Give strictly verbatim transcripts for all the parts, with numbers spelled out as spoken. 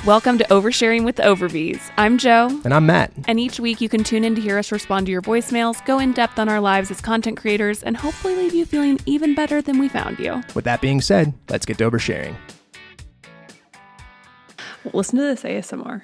Welcome to Oversharing with the Overbees. I'm Joe. And I'm Matt. And each week you can tune in to hear us respond to your voicemails, go in depth on our lives as content creators, and hopefully leave you feeling even better than we found you. With that being said, let's get to oversharing. Listen to this A S M R.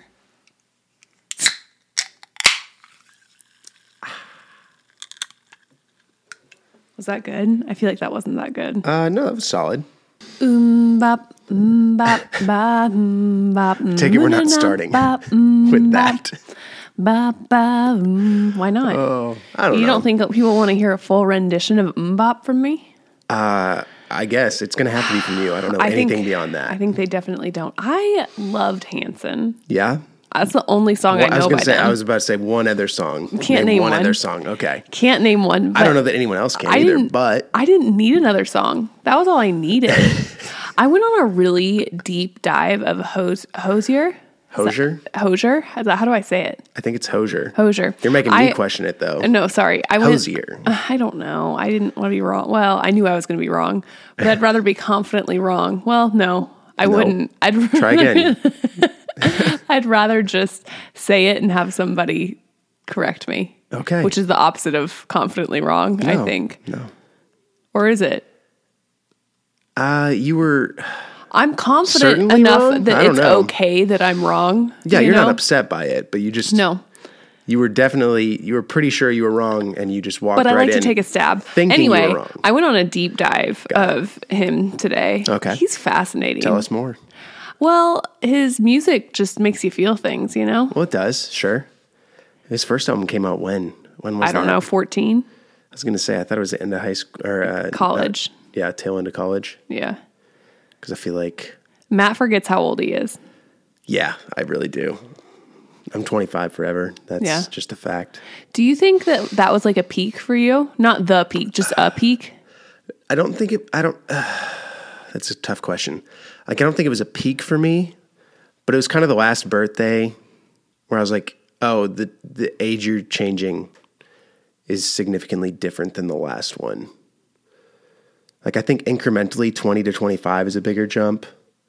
Was that good? I feel like that wasn't that good. Uh, no, that was solid. Um, bop, um, bop, bop, um, bop, um, Take it we're not starting bop, um, with bop, that. Bop, bop, um. Why not? Oh, I don't you know. You don't think people want to hear a full rendition of um, bop from me? Uh, I guess it's going to have to be from you. I don't know I anything think, beyond that. I think they definitely don't. I loved Hanson. Yeah? That's the only song Well, I know I was gonna by say, them. I was about to say one other song. Can't name one. one. other song. Okay. Can't name one. I don't know that anyone else can I either, didn't- but I didn't need another song. That was all I needed. I went on a really deep dive of Hos- Hosier. Hosier? Hosier? How how do I say it? I think it's Hosier. Hosier. You're making me I- question it, though. No, sorry. I went, Hosier. I don't know. I didn't want to be wrong. Well, I knew I was going to be wrong, but I'd rather be confidently wrong. Well, no, I No. wouldn't. I'd Try again. I'd rather just say it and have somebody correct me. Okay. Which is the opposite of confidently wrong, No, I think. No. Or is it? Uh, you were... I'm confident Certainly enough wrong? I that don't it's know. okay that I'm wrong. Yeah, you you're know? not upset by it, but you just... No. You were definitely... You were pretty sure you were wrong, and you just walked But I right like in. to take a stab. thinking you were Anyway, wrong. I went on a deep dive Got of him today. Okay. He's fascinating. Tell us more. Well, his music just makes you feel things, you know? Well, it does, sure. His first album came out when? When was I don't that? know, fourteen? I was going to say, I thought it was the end of high school. Or, uh, College. uh, yeah, tail end of college. Yeah. Because I feel like, Matt forgets how old he is. yeah, I really do. I'm twenty-five forever. That's Yeah. just a fact. Do you think that that was like a peak for you? Not the peak, just a peak? I don't think it, I don't, uh, that's a tough question. Like, I don't think it was a peak for me, but it was kind of the last birthday where I was like, oh, the, the age you're changing is significantly different than the last one. Like, I think incrementally twenty to twenty-five is a bigger jump.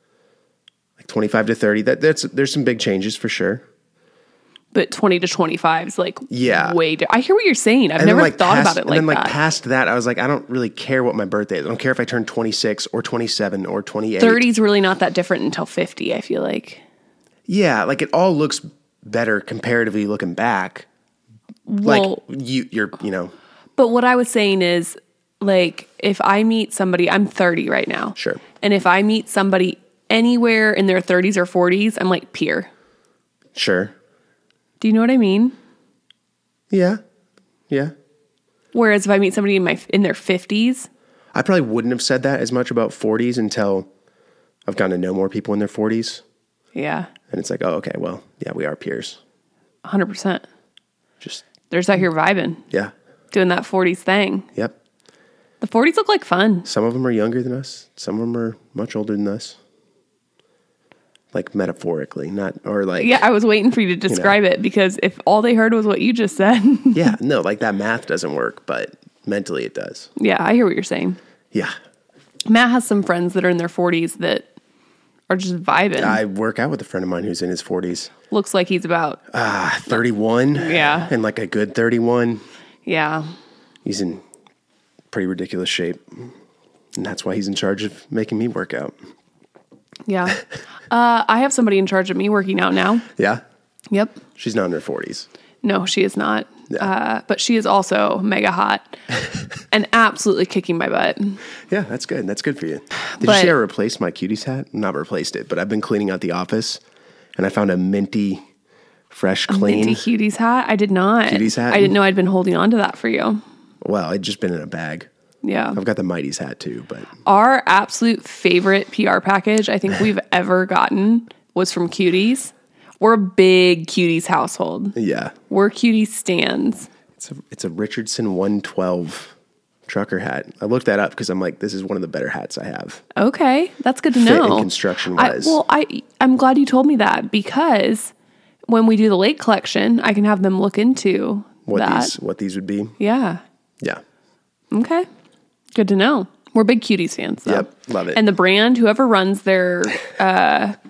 Like twenty-five to thirty, that that's there's some big changes for sure. But twenty to twenty-five is like Yeah. way di- I hear what you're saying. I've And then, never like, thought past- about it like And then like that. past that, I was like, I don't really care what my birthday is. I don't care if I turn twenty-six or twenty-seven or twenty-eight. thirty is really not that different until fifty, I feel like. Yeah, like it all looks better comparatively looking back. Well, like you, you're, you know, but what I was saying is, like, if I meet somebody, I'm thirty right now. Sure. And if I meet somebody anywhere in their thirties or forties, I'm like peer. sure, Do you know what I mean? yeah, yeah. Whereas if I meet somebody in my in their fifties, I probably wouldn't have said that as much about forties until I've gotten to know more people in their forties, yeah, and it's like, oh, okay, well, yeah, we are peers. one hundred percent. Just They're just out here vibing, yeah, doing that forties thing. yep. The forties look like fun. Some of them are younger than us. Some of them are much older than us. Like metaphorically, not or like Yeah, I was waiting for you to describe it because if all they heard was what you just said. yeah, no, like that math doesn't work, but mentally it does. Yeah, I hear what you're saying. Yeah, Matt has some friends that are in their forties that are just vibing. I work out with a friend of mine who's in his forties. Looks like he's about, Ah, thirty-one. Yeah. And like a good thirty-one. yeah. He's in pretty ridiculous shape. And that's why he's in charge of making me work out. Yeah. uh, I have somebody in charge of me working out now. Yeah? Yep. She's not in her forties. No, she is not. Yeah. Uh, but she is also mega hot and absolutely kicking my butt. Yeah, that's good. That's good for you. Did But- you see I replaced my cuties hat? Not replaced it, but I've been cleaning out the office and I found a minty, fresh, clean. Minty Cuties hat? I did not. Cuties hat? I didn't know I'd been holding on to that for you. Well, it'd just been in a bag. Yeah. I've got the Mighty's hat too, but Our absolute favorite P R package I think we've ever gotten was from Cuties. We're a big Cuties household. yeah. We're Cuties stands. It's a, it's a Richardson one twelve trucker hat. I looked that up because I'm like, this is one of the better hats I have. Okay, that's good to Fit know. and construction I, wise. well, I I'm glad you told me that because when we do the lake collection, I can have them look into what that. these what these would be. Yeah. Yeah. Okay. Good to know. We're big Cuties fans, though. Yep. Love it. And the brand, whoever runs their uh,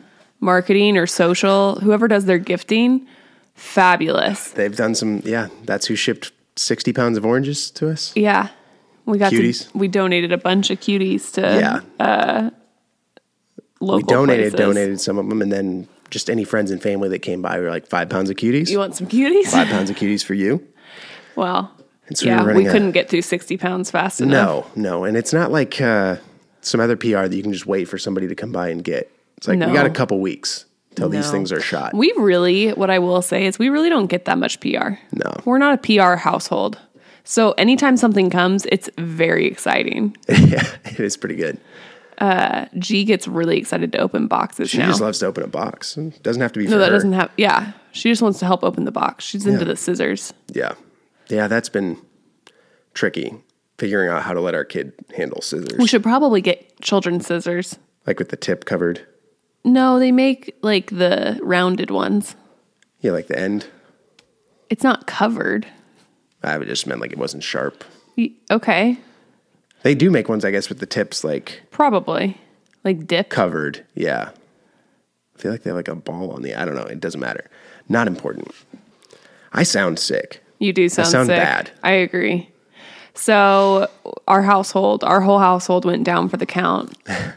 marketing or social, whoever does their gifting, fabulous. They've done some, yeah, that's who shipped sixty pounds of oranges to us. Yeah. We got Cuties. to, we donated a bunch of cuties to Yeah. uh, local We donated, places. donated some of them, and then just any friends and family that came by were like, five pounds of cuties. You want some cuties? Five pounds of cuties for you. Well, And so we yeah, were we running a- couldn't get through sixty pounds fast enough. No, no. And it's not like uh, some other P R that you can just wait for somebody to come by and get. It's like, No. we got a couple weeks till these No. things are shot. We really, what I will say is we really don't get that much P R. No. We're not a P R household. So anytime something comes, it's very exciting. Yeah, it is pretty good. G gets really excited to open boxes She now. just loves to open a box. It doesn't have to be for no, that her. doesn't have, yeah. She just wants to help open the box. She's into Yeah. the scissors. Yeah. Yeah, that's been tricky, figuring out how to let our kid handle scissors. We should probably get children's scissors. Like with the tip covered. No, they make like the rounded ones. Yeah, like the end. It's not covered. I would just meant like it wasn't sharp. Y- Okay, They do make ones, I guess, with the tips like probably. Like dip. covered. Yeah. I feel like they have like a ball on the, I don't know. It doesn't matter. Not important. I sound sick. You do sound, sound sick. bad. I agree. So our household, our whole household went down for the count.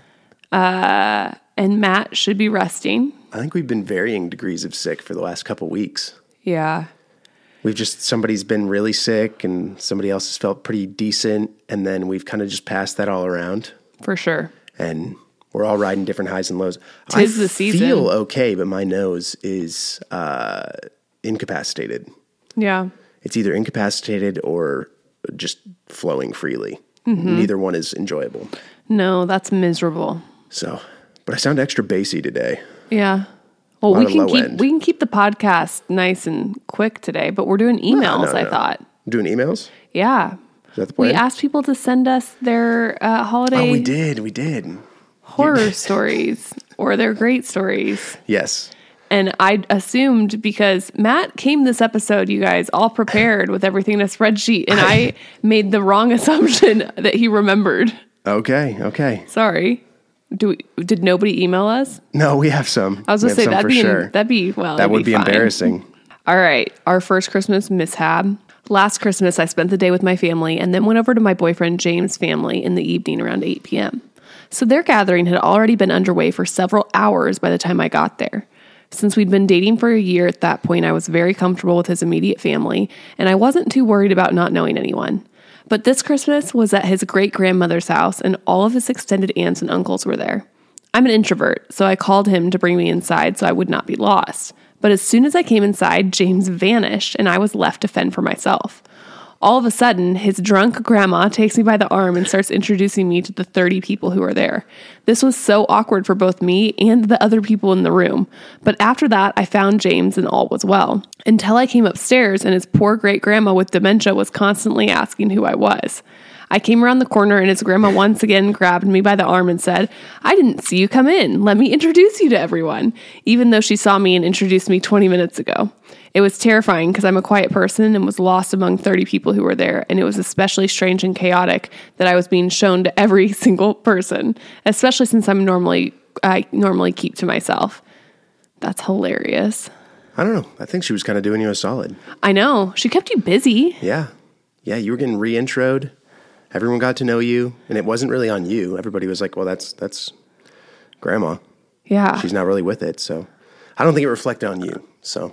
Uh, and Matt should be resting. I think we've been varying degrees of sick for the last couple weeks. Yeah. We've just, somebody's been really sick and somebody else has felt pretty decent. And then we've kind of just passed that all around. For sure. And we're all riding different highs and lows. Tis I the season. feel okay, but my nose is uh, incapacitated. Yeah. It's either incapacitated or just flowing freely. Mm-hmm. Neither one is enjoyable. No, that's miserable. So, but I sound extra bassy today. Yeah. Well, Lot we of can low keep end. we can keep the podcast nice and quick today, but we're doing emails, No, no, I no. thought. Doing emails? Yeah. Is that the We plan? asked people to send us their uh, holiday Oh, we did. We did. horror stories or their great stories. Yes. And I assumed because Matt came this episode, you guys, all prepared with everything in a spreadsheet, and I made the wrong assumption that he remembered. Okay. Okay. Sorry. Do we, did nobody email us? No, we have some. I was We gonna have say some that'd for be sure. that'd be well that that'd would be, fine. embarrassing. All right, our first Christmas mishap. Last Christmas, I spent the day with my family and then went over to my boyfriend James' family in the evening around eight p.m. So their gathering had already been underway for several hours by the time I got there. Since we'd been dating for a year at that point, I was very comfortable with his immediate family, and I wasn't too worried about not knowing anyone. But this Christmas was at his great-grandmother's house, and all of his extended aunts and uncles were there. I'm an introvert, so I called him to bring me inside so I would not be lost. But as soon as I came inside, James vanished, and I was left to fend for myself. All of a sudden, his drunk grandma takes me by the arm and starts introducing me to the thirty people who are there. This was so awkward for both me and the other people in the room. But after that, I found James and all was well. Until I came upstairs and his poor great-grandma with dementia was constantly asking who I was. I came around the corner and his grandma once again grabbed me by the arm and said, "I didn't see you come in. Let me introduce you to everyone," even though she saw me and introduced me twenty minutes ago. It was terrifying because I'm a quiet person and was lost among thirty people who were there, and it was especially strange and chaotic that I was being shown to every single person, especially since I'm normally I normally keep to myself. That's hilarious. I don't know. I think she was kind of doing you a solid. I know. She kept you busy. Yeah. Yeah, you were getting re-introed. Everyone got to know you, and it wasn't really on you. Everybody was like, well, that's that's grandma. Yeah. She's not really with it, so I don't think it reflected on you. So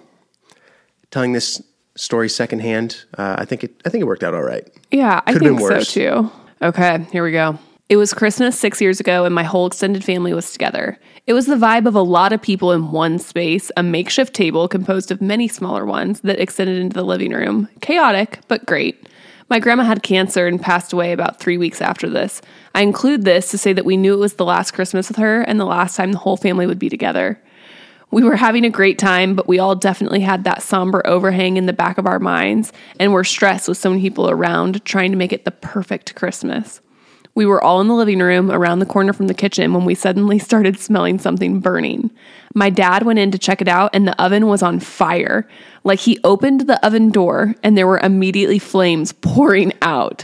telling this story secondhand, uh, I think it I think it worked out all right. Yeah, I Could've been think so worse. too. Okay, here we go. It was Christmas six years ago and my whole extended family was together. It was the vibe of a lot of people in one space, a makeshift table composed of many smaller ones that extended into the living room. Chaotic, but great. My grandma had cancer and passed away about three weeks after this. I include this to say that we knew it was the last Christmas with her and the last time the whole family would be together. We were having a great time, but we all definitely had that somber overhang in the back of our minds and were stressed with so many people around trying to make it the perfect Christmas. We were all in the living room around the corner from the kitchen when we suddenly started smelling something burning. My dad went in to check it out and the oven was on fire. Like he opened the oven door and there were immediately flames pouring out.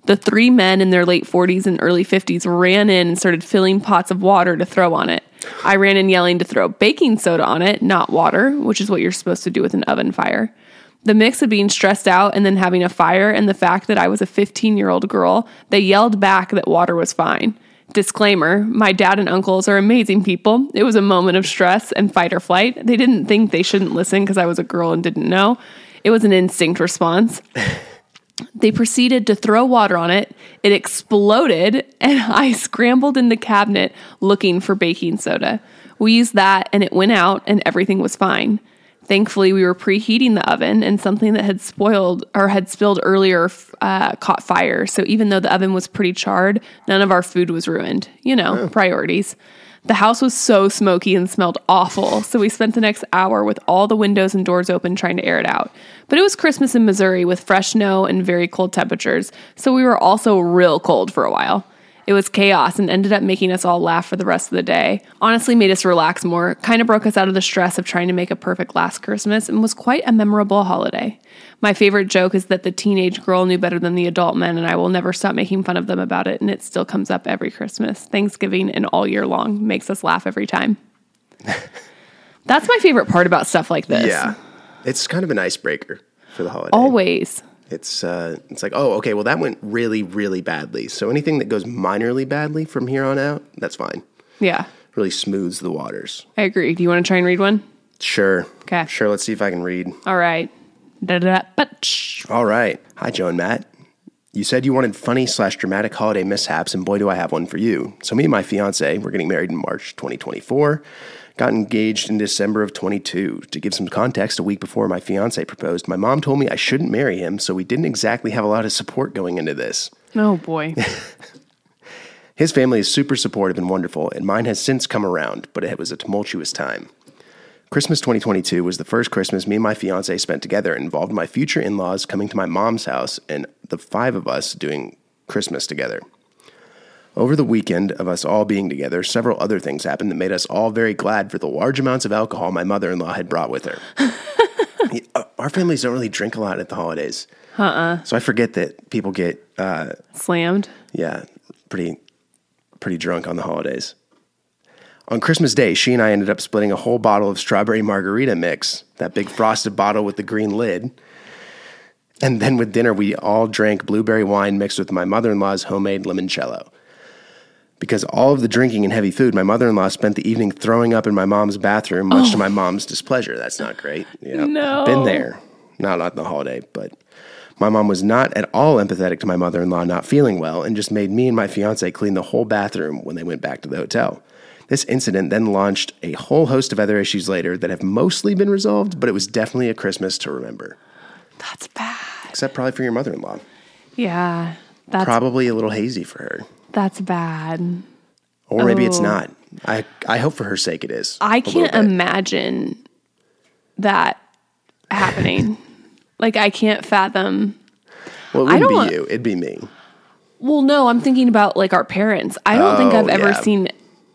The three men in their late forties and early fifties ran in and started filling pots of water to throw on it. I ran in yelling to throw baking soda on it, not water, which is what you're supposed to do with an oven fire. The mix of being stressed out and then having a fire and the fact that I was a fifteen-year-old girl, they yelled back that water was fine. Disclaimer, my dad and uncles are amazing people. It was a moment of stress and fight or flight. They didn't think they shouldn't listen because I was a girl and didn't know. It was an instinct response. They proceeded to throw water on it. It exploded, and I scrambled in the cabinet looking for baking soda. We used that, and it went out, and everything was fine. Thankfully, we were preheating the oven, and something that had spoiled or had spilled earlier uh, caught fire. So even though the oven was pretty charred, none of our food was ruined. You know, oh. Priorities. The house was so smoky and smelled awful, so we spent the next hour with all the windows and doors open trying to air it out. But it was Christmas in Missouri with fresh snow and very cold temperatures, so we were also real cold for a while. It was chaos and ended up making us all laugh for the rest of the day. Honestly made us relax more, kind of broke us out of the stress of trying to make a perfect last Christmas, and was quite a memorable holiday. My favorite joke is that the teenage girl knew better than the adult men, and I will never stop making fun of them about it, and it still comes up every Christmas, Thanksgiving, and all year long. Makes us laugh every time. That's my favorite part about stuff like this. Yeah. It's kind of an icebreaker for the holiday. Always. It's uh, it's like, oh, okay, well, that went really, really badly. So anything that goes minorly badly from here on out, that's fine. Yeah. Really smooths the waters. I agree. Do you want to try and read one? Sure. Okay. Sure, let's see if I can read. All right. All right. Hi, Joe and Matt. You said you wanted funny slash dramatic holiday mishaps, and boy, do I have one for you. So me and my fiance, we're getting married in March twenty twenty-four. Got engaged in December of twenty-two. To give some context, a week before my fiance proposed, my mom told me I shouldn't marry him, so we didn't exactly have a lot of support going into this. Oh, boy. His family is super supportive and wonderful, and mine has since come around, but it was a tumultuous time. Christmas twenty twenty-two was the first Christmas me and my fiance spent together and involved my future in-laws coming to my mom's house and the five of us doing Christmas together. Over the weekend of us all being together, several other things happened that made us all very glad for the large amounts of alcohol my mother-in-law had brought with her. Our families don't really drink a lot at the holidays. Uh-uh. So I forget that people get... Uh, Slammed? Yeah, pretty, pretty drunk on the holidays. On Christmas Day, she and I ended up splitting a whole bottle of strawberry margarita mix, that big frosted bottle with the green lid. And then with dinner, we all drank blueberry wine mixed with my mother-in-law's homemade limoncello. Because all of the drinking and heavy food, my mother-in-law spent the evening throwing up in my mom's bathroom, much oh. to my mom's displeasure. That's not great. You know, no. Been there. Not on the holiday, but my mom was not at all empathetic to my mother-in-law not feeling well and just made me and my fiance clean the whole bathroom when they went back to the hotel. This incident then launched a whole host of other issues later that have mostly been resolved, but it was definitely a Christmas to remember. That's bad. Except probably for your mother-in-law. Yeah. That's probably a little hazy for her. That's bad. Or maybe oh. it's not. I, I hope for her sake it is. I can't imagine that happening. Like, I can't fathom. Well, it wouldn't be want, you. It'd be me. Well, no, I'm thinking about, like, our parents. I don't oh, think I've ever yeah. seen...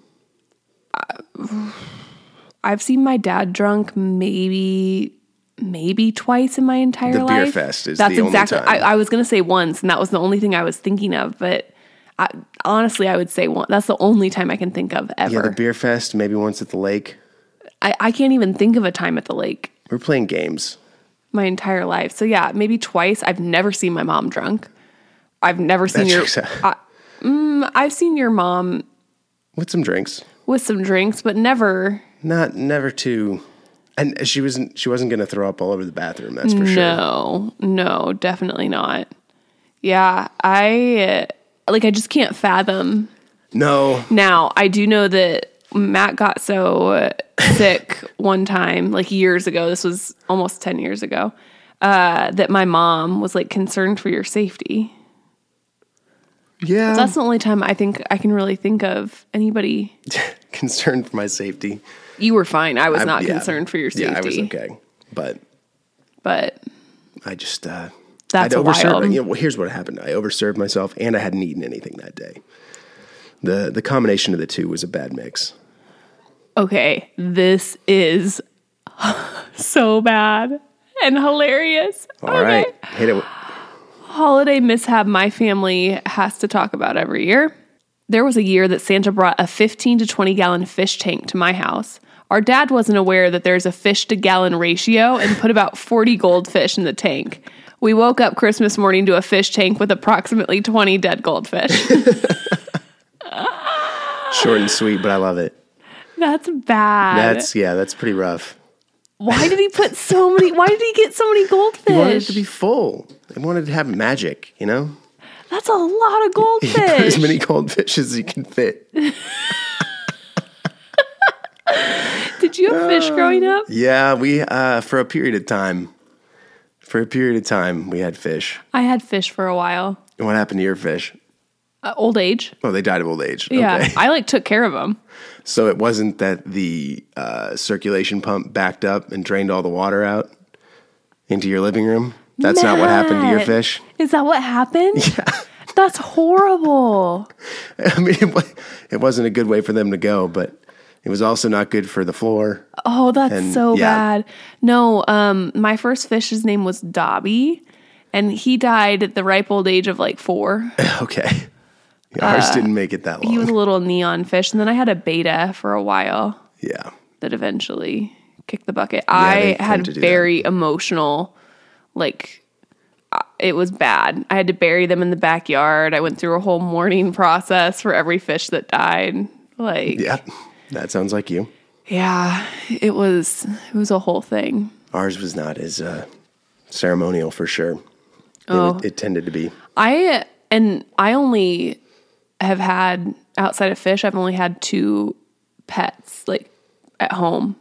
Uh, I've seen my dad drunk maybe... maybe twice in my entire the life. The beer fest is That's the exactly, only time. I, I was going to say once, and that was the only thing I was thinking of, but... I, honestly, I would say one. That's the only time I can think of ever. Yeah, the beer fest, maybe once at the lake. I, I can't even think of a time at the lake. We're playing games. My entire life. So yeah, maybe twice. I've never seen my mom drunk. I've never seen that your... checks out. I, mm, I've seen your mom... With some drinks. With some drinks, but never... Not, never too... And she wasn't, she wasn't going to throw up all over the bathroom, that's for no, sure. No, no, definitely not. Yeah, I... Like, I just can't fathom. No. Now, I do know that Matt got so sick one time, like years ago. This was almost ten years ago. Uh, that my mom was, like, concerned for your safety. Yeah. So that's the only time I think I can really think of anybody. Concerned for my safety. You were fine. I was I, not yeah. concerned for your safety. Yeah, I was okay. But. But. I just... Uh, That's I'd overserved, wild. you know, well, here's what happened. I overserved myself, and I hadn't eaten anything that day. The the combination of the two was a bad mix. Okay, this is so bad and hilarious. All okay. right, hit it. holiday mishap my family has to talk about every year. There was a year that Santa brought a fifteen to twenty gallon fish tank to my house. Our dad wasn't aware that there's a fish to gallon ratio and put about forty goldfish in the tank. We woke up Christmas morning to a fish tank with approximately twenty dead goldfish. Short and sweet, but I love it. That's bad. That's, yeah, that's pretty rough. Why did he put so many, why did he get so many goldfish? He wanted it to be full. He wanted to have magic, you know? That's a lot of goldfish. He put as many goldfish as he can fit. Did you have fish growing up? Yeah, we, uh, for a period of time, for a period of time, we had fish. I had fish for a while. And what happened to your fish? Uh, old age. Oh, they died of old age. Yeah, Okay. I like took care of them. So it wasn't that the uh, circulation pump backed up and drained all the water out into your living room? That's not what happened to your Matt, fish? Is that what happened? Yeah. That's horrible. I mean, it, wa- it wasn't a good way for them to go, but it was also not good for the floor. Oh, that's And, so yeah. bad. No, um, my first fish's name was Dobby, and he died at the ripe old age of like four. Okay. Ours didn't make it that long. He was a little neon fish, and then I had a beta for a while yeah. that eventually kicked the bucket. they I tend had to do very emotional, like, uh, it was bad. I had to bury them in the backyard. I went through a whole mourning process for every fish that died. Like, Yeah. That sounds like you. yeah, it was, it was a whole thing. Ours was not as uh, ceremonial for sure. It, Oh. wa- it tended to be. I, and I only have had, outside of fish, I've only had two pets, like, at home,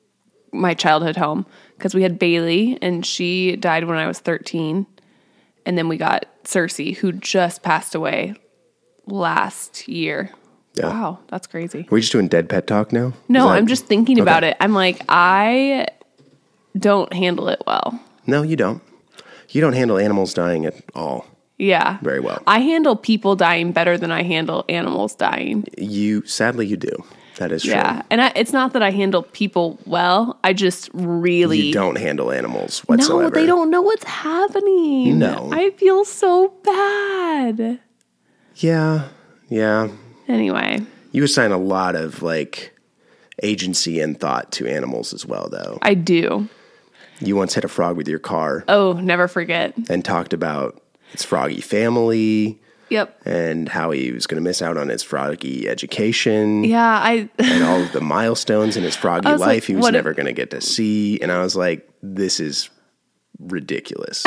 my childhood home, because we had Bailey, and she died when I was thirteen, and then we got Cersei, who just passed away last year. Yeah. Wow, that's crazy. Are we just doing dead pet talk now? No, Is that- I'm just thinking about Okay. it. I'm like, I don't handle it well. No, you don't. You don't handle animals dying at all. Yeah. Very well. I handle people dying better than I handle animals dying. You, sadly, you do. That is true. Yeah. And I, it's not that I handle people well. I just really You don't handle animals whatsoever. No, they don't know what's happening. No. I feel so bad. Yeah, yeah. Anyway, You assign a lot of like agency and thought to animals as well, though. I do. You once hit a frog with your car Oh, never forget. and talked about its froggy family Yep. and how he was going to miss out on his froggy education Yeah, I and all of the milestones in his froggy I was life like, he was what if- never going to get to see. And I was like, this is ridiculous.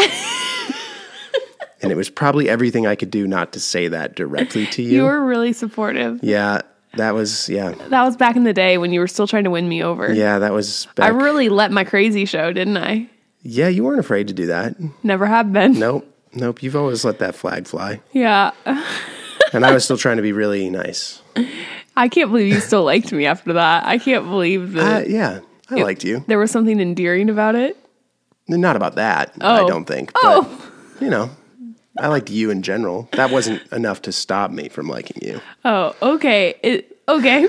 And it was probably everything I could do not to say that directly to you. you were really supportive. yeah, that was, yeah. That was back in the day when you were still trying to win me over. Yeah, that was I back. really let my crazy show, didn't I? Yeah, you weren't afraid to do that. Never have been. Nope. Nope. You've always let that flag fly. Yeah. And I was still trying to be really nice. I can't believe you still liked me after that. I can't believe that Uh, yeah, I liked you. there was something endearing about it. Not about that, I Oh. don't think. But, Oh. you know, I liked you in general. That wasn't enough to stop me from liking you. Oh, okay. It, okay.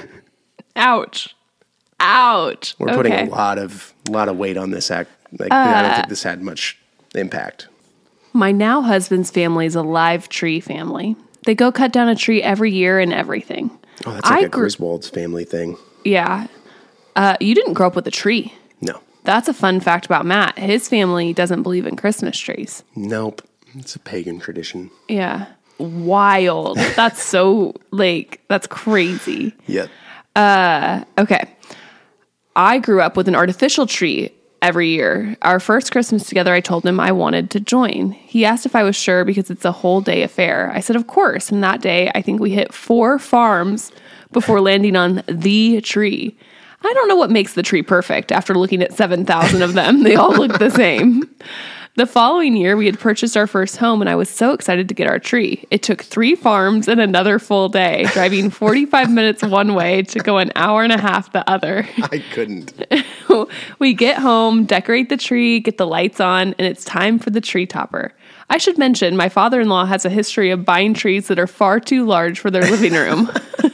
Ouch. Ouch. We're okay. putting a lot of lot of weight on this act. Like, I don't think this had much impact. My now husband's family is a live tree family. They go cut down a tree every year and everything. Oh, that's like I a grew- Griswold's family thing. Yeah. Uh, you didn't grow up with a tree. No. That's a fun fact about Matt. His family doesn't believe in Christmas trees. Nope. It's a pagan tradition. Yeah. Wild. That's so, like, that's crazy. Yep. Okay. I grew up with an artificial tree every year. Our first Christmas together, I told him I wanted to join. He asked if I was sure because it's a whole day affair. I said, of course. And that day, I think we hit four farms before landing on the tree. I don't know what makes the tree perfect. After looking at seven thousand of them, they all look the same. The following year, we had purchased our first home, and I was so excited to get our tree. It took three farms and another full day, driving forty-five minutes one way to go an hour and a half the other. I couldn't. We get home, decorate the tree, get the lights on, and it's time for the tree topper. I should mention, my father-in-law has a history of buying trees that are far too large for their living room.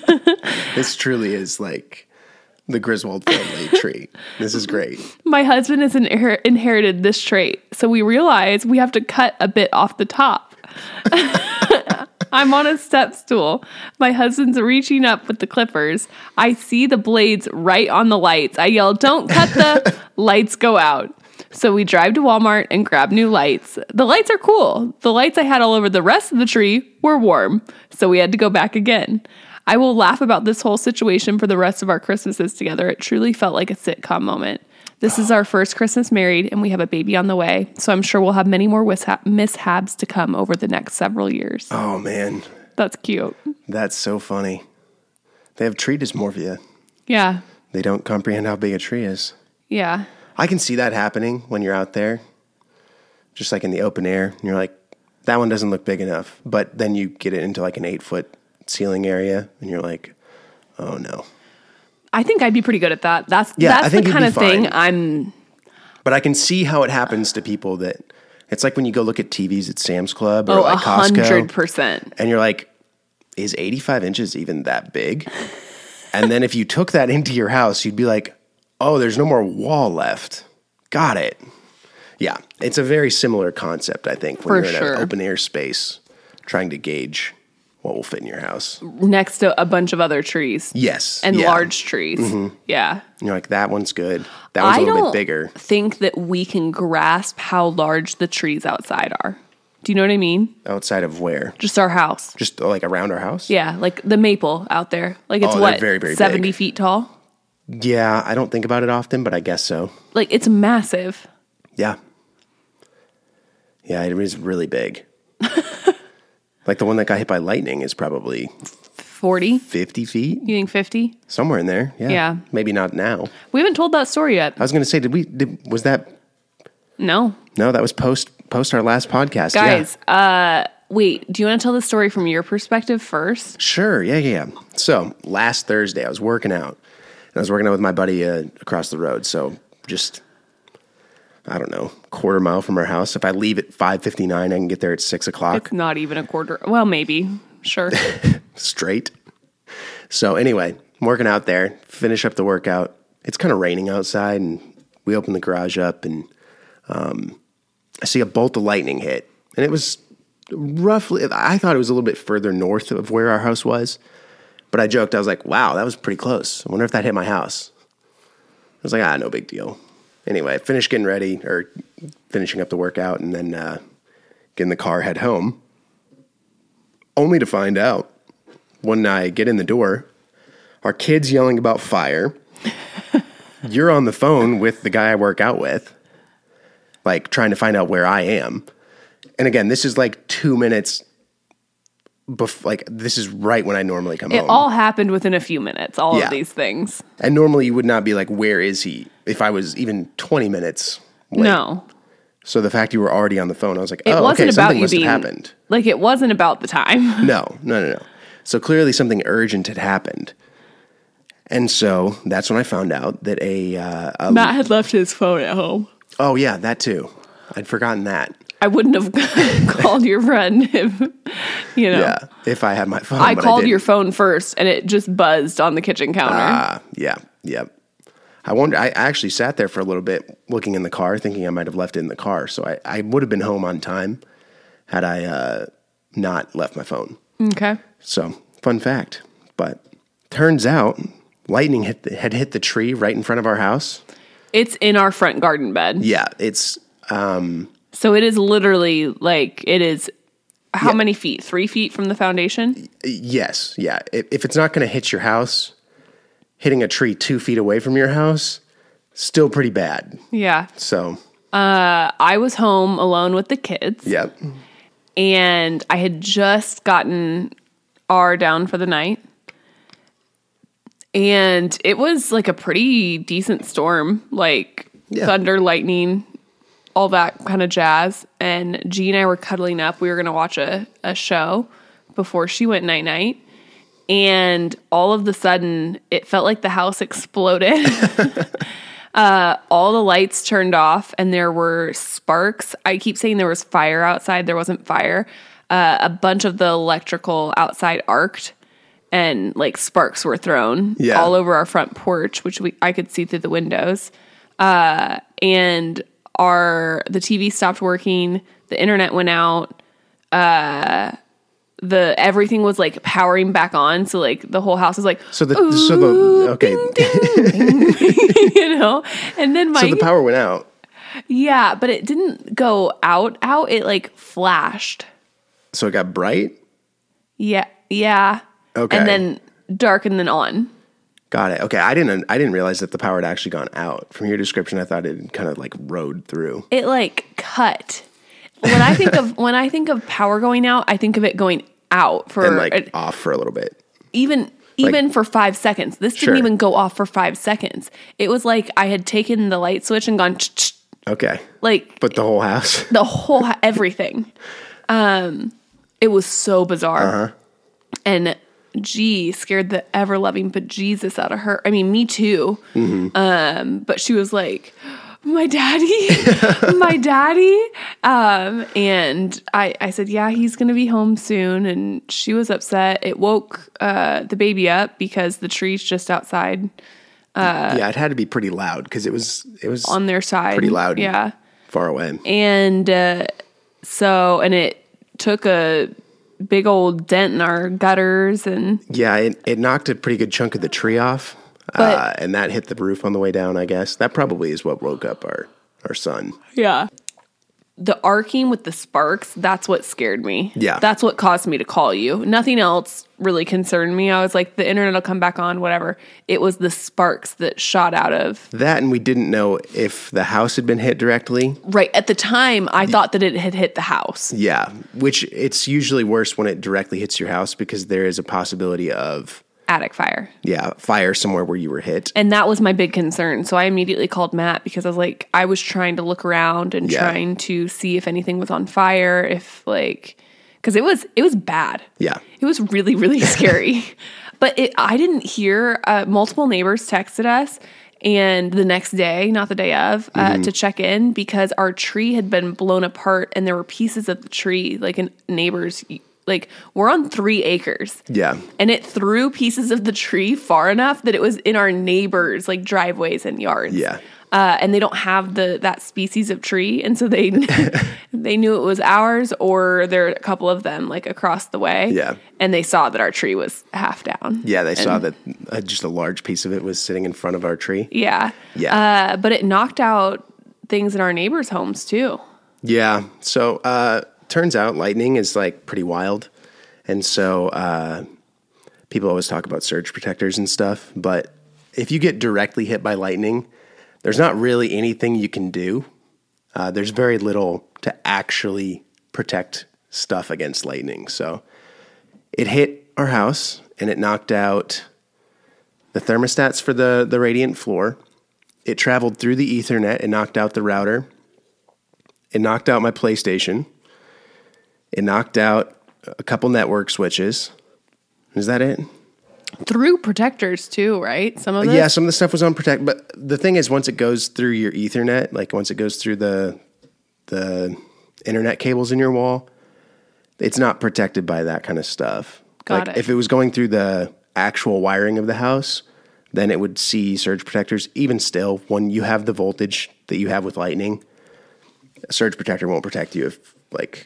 This truly is like the Griswold family tree. This is great. My husband has inher- inherited this trait, so we realize we have to cut a bit off the top. I'm on a step stool. My husband's reaching up with the clippers. I see the blades right on the lights. I yell, "Don't cut the lights, go out." So we drive to Walmart and grab new lights. The lights are cool. The lights I had all over the rest of the tree were warm, so we had to go back again. I will laugh about this whole situation for the rest of our Christmases together. It truly felt like a sitcom moment. This is our first Christmas married, and we have a baby on the way, so I'm sure we'll have many more mishap- mishaps to come over the next several years. Oh, man. That's cute. That's so funny. They have tree dysmorphia. Yeah. They don't comprehend how big a tree is. Yeah. I can see that happening when you're out there, just like in the open air. And you're like, that one doesn't look big enough. But then you get it into like an eight-foot ceiling area, and you're like, oh, no. I think I'd be pretty good at that. That's Yeah, I that's think the you'd kind be of thing fine. I'm... But I can see how it happens to people that it's like when you go look at T Vs at Sam's Club or Oh, like a Costco. hundred percent. And you're like, is eighty-five inches even that big? And then if you took that into your house, you'd be like, oh, there's no more wall left. Got it. Yeah, it's a very similar concept, I think, when For you're in sure. an open air space trying to gauge what will fit in your house. Next to a bunch of other trees. Yes. And yeah. large trees. Yeah. And you're like, that one's good. That one's I a little don't bit bigger. think that we can grasp how large the trees outside are. Do you know what I mean? Outside of where? Just our house. Just like around our house? Yeah, like the maple out there. Like it's Oh, they're what, very, very seventy big. feet tall? Yeah, I don't think about it often, but I guess so. Like it's massive. Yeah. Yeah, it is really big. Like the one that got hit by lightning is probably forty? fifty feet, You think fifty? somewhere in there. Yeah. Yeah. Maybe not now. We haven't told that story yet. I was going to say, did we, did, was that, No. no, that was post, post our last podcast. Guys, Yeah. uh, wait, do you want to tell the story from your perspective first? Sure. Yeah, yeah, yeah. So last Thursday, I was working out. And I was working out with my buddy uh, across the road. So just, I don't know, quarter mile from our house. If I leave at five fifty-nine, I can get there at six o'clock. It's not even a quarter. Well, maybe. Sure. Straight. So anyway, I'm working out there, finish up the workout. It's kind of raining outside, and we open the garage up, and um, I see a bolt of lightning hit. And it was roughly, I thought it was a little bit further north of where our house was. But I joked, I was like, wow, that was pretty close. I wonder if that hit my house. I was like, ah, no big deal. Anyway, finished getting ready, or finishing up the workout, and then uh, get in the car, head home. Only to find out, when I get in the door, our kid's yelling about fire. You're on the phone with the guy I work out with, like trying to find out where I am. And again, this is like two minutes bef- like this is right when I normally come It home. all happened within a few minutes, all Yeah. of these things. And normally you would not be like, where is he? If I was even twenty minutes late. No. So the fact you were already on the phone, I was like, It oh, wasn't okay, about something you must being have happened. like it wasn't about the time. No, no, no, no. So clearly something urgent had happened. And so that's when I found out that a, uh, a Matt had left his phone at home. oh yeah, that too. I'd forgotten that. I wouldn't have called your friend if, you know. Yeah, if I had my phone. I but called didn't. your phone first and it just buzzed on the kitchen counter. Ah, yeah, yep. I wonder. I actually sat there for a little bit, looking in the car, thinking I might have left it in the car. So I, I would have been home on time had I uh, not left my phone. Okay. So fun fact. But turns out, lightning hit the, had hit the tree right in front of our house. It's in our front garden bed. Yeah, it's um, So it is literally like, it is how Yeah. many feet? Three feet from the foundation? yes, yeah. If, if it's not going to hit your house, hitting a tree two feet away from your house, still pretty bad. Yeah. So I was home alone with the kids. yeah, And I had just gotten R down for the night. And it was like a pretty decent storm, like Yeah. thunder, lightning, all that kind of jazz. And G and I were cuddling up. We were going to watch a, a show before she went night night. And all of the sudden, it felt like the house exploded. uh, all the lights turned off and there were sparks. I keep saying there was fire outside. There wasn't fire. Uh, a bunch of the electrical outside arced and like sparks were thrown Yeah. all over our front porch, which we I could see through the windows. Uh, and our the T V stopped working. The internet went out. uh, the everything was like powering back on. So like the whole house is like, So the so the okay. ding, ding, you know, and then my So the power went out. yeah, but it didn't go out out. It like flashed. So it got bright. Yeah, yeah. Okay. And then dark and then on. Got it. Okay, I didn't. I didn't realize that the power had actually gone out. From your description, I thought it kind of like rode through. It like cut. When I think of when I think of power going out, I think of it going out for And like uh, off for a little bit. even even for five seconds. This didn't Sure. even go off for five seconds. It was like I had taken the light switch and gone ch-ch, Okay. like But the whole house. the whole ha- everything. Um, it was so bizarre, Uh-huh. and G scared the ever loving bejesus out of her. I mean, me too. Mm-hmm. Um, but she was like, "My daddy, my daddy," um, and I, I said, "Yeah, he's gonna be home soon." And she was upset. It woke uh, the baby up because the tree's just outside yeah, it had to be pretty loud because it was it was on their side. pretty loud. and Yeah. Far away. And uh, so, and it took a big old dent in our gutters, and Yeah, it, it knocked a pretty good chunk of the tree off, But- uh, and that hit the roof on the way down. I guess that probably is what woke up our our son. yeah, the arcing with the sparks, that's what scared me. Yeah. That's what caused me to call you. Nothing else really concerned me. I was like, the internet will come back on, whatever. It was the sparks that shot out of. That, and we didn't know if the house had been hit directly. Right. At the time, I thought that it had hit the house. Yeah, which it's usually worse when it directly hits your house because there is a possibility of Attic fire. yeah fire somewhere where you were hit. And that was my big concern. So I immediately called Matt because I was like, I was trying to look around and Yeah. trying to see if anything was on fire, if like, because it was it was bad. Yeah. It was really really scary. But it, I didn't hear. Uh, multiple neighbors texted us, and the next day, not the day of, uh, Mm-hmm. to check in because our tree had been blown apart, and there were pieces of the tree, like in neighbors. Like we're on three acres. Yeah. And it threw pieces of the tree far enough that it was in our neighbors' like driveways and yards. Yeah. Uh, and they don't have the that species of tree, and so they they knew it was ours, or there are a couple of them like across the way. Yeah. And they saw that our tree was half down. Yeah, they saw And- that uh, just a large piece of it was sitting in front of our tree. Yeah. Yeah. Uh, but it knocked out things in our neighbors' homes too. Yeah. So, uh, turns out lightning is like pretty wild. And so, uh, people always talk about surge protectors and stuff, but if you get directly hit by lightning, there's not really anything you can do. Uh, there's very little to actually protect stuff against lightning. So it hit our house and it knocked out the thermostats for the, the radiant floor. It traveled through the Ethernet and knocked out the router. It knocked out my PlayStation. It knocked out a couple network switches. Is that it? Through protectors too, right? Some of it. Yeah, some of the stuff was on protect, but the thing is, once it goes through your Ethernet, like once it goes through the the internet cables in your wall, it's not protected by that kind of stuff. Got like it. if it was going through the actual wiring of the house, then it would see surge protectors. Even still, when you have the voltage that you have with lightning, a surge protector won't protect you if like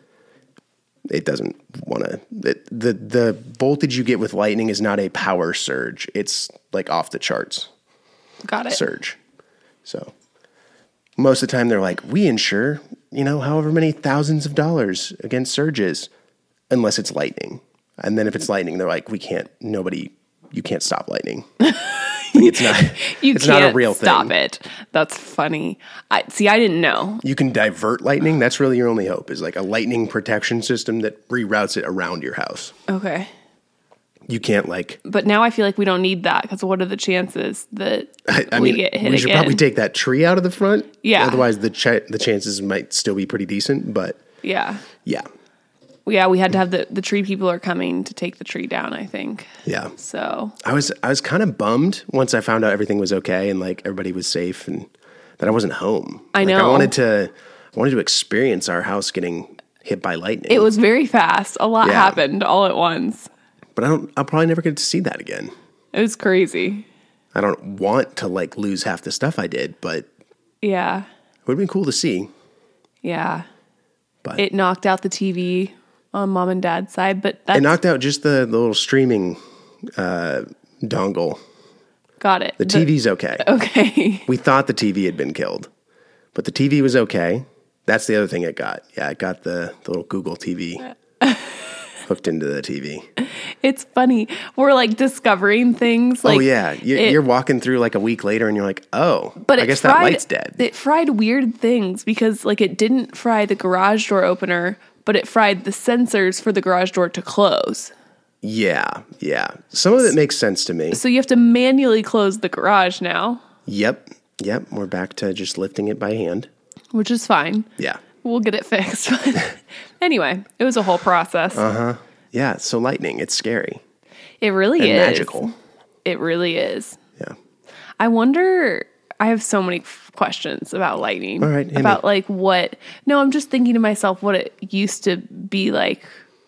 it doesn't want to. The the voltage you get with lightning is not a power surge. It's like off the charts Got it. surge. So most of the time they're like, we insure, you know, however many thousands of dollars against surges, unless it's lightning. And then if it's lightning, they're like, we can't, nobody, you can't stop lightning. It's not, You it's can't not a real stop thing. it. That's funny. I see. I didn't know. You can divert lightning. That's really your only hope is like a lightning protection system that reroutes it around your house. Okay. You can't like, But now I feel like we don't need that because what are the chances that I, I we mean, get hit we should again? probably take that tree out of the front. Yeah. Otherwise the ch- the chances might still be pretty decent, but yeah. yeah. Yeah, we had to have the, the tree people are coming to take the tree down, I think. Yeah. So, I was I was kind of bummed once I found out everything was okay and like everybody was safe and that I wasn't home. I Like, know. I wanted to I wanted to experience our house getting hit by lightning. it was very fast. A lot Yeah. happened all at once. but I don't I'll probably never get to see that again. It was crazy. I don't want to like lose half the stuff I did, but it Yeah. would have been cool to see. Yeah. But It knocked out the T V on mom and dad's side, but that's it knocked out just the, the little streaming uh, dongle. got it. The T V's okay. Okay. We thought the T V had been killed, but the T V was okay. That's the other thing it got. Yeah, it got the, the little Google T V hooked into the T V. It's funny. We're like discovering things. Like, oh, yeah. You're, it, you're walking through like a week later and you're like, oh, but I it guess fried, that light's dead. It fried weird things because like it didn't fry the garage door opener, but it fried the sensors for the garage door to close. Yeah, yeah. Some of it makes sense to me. So you have to manually close the garage now, Yep, yep. We're back to just lifting it by hand. which is fine. Yeah. We'll get it fixed. But anyway, it was a whole process. Uh-huh. Yeah, so lightning, it's scary. It really And is. magical. It really is. Yeah. I wonder, I have so many f- questions about lightning. All right, hit me. About like what, no, I'm just thinking to myself what it used to be like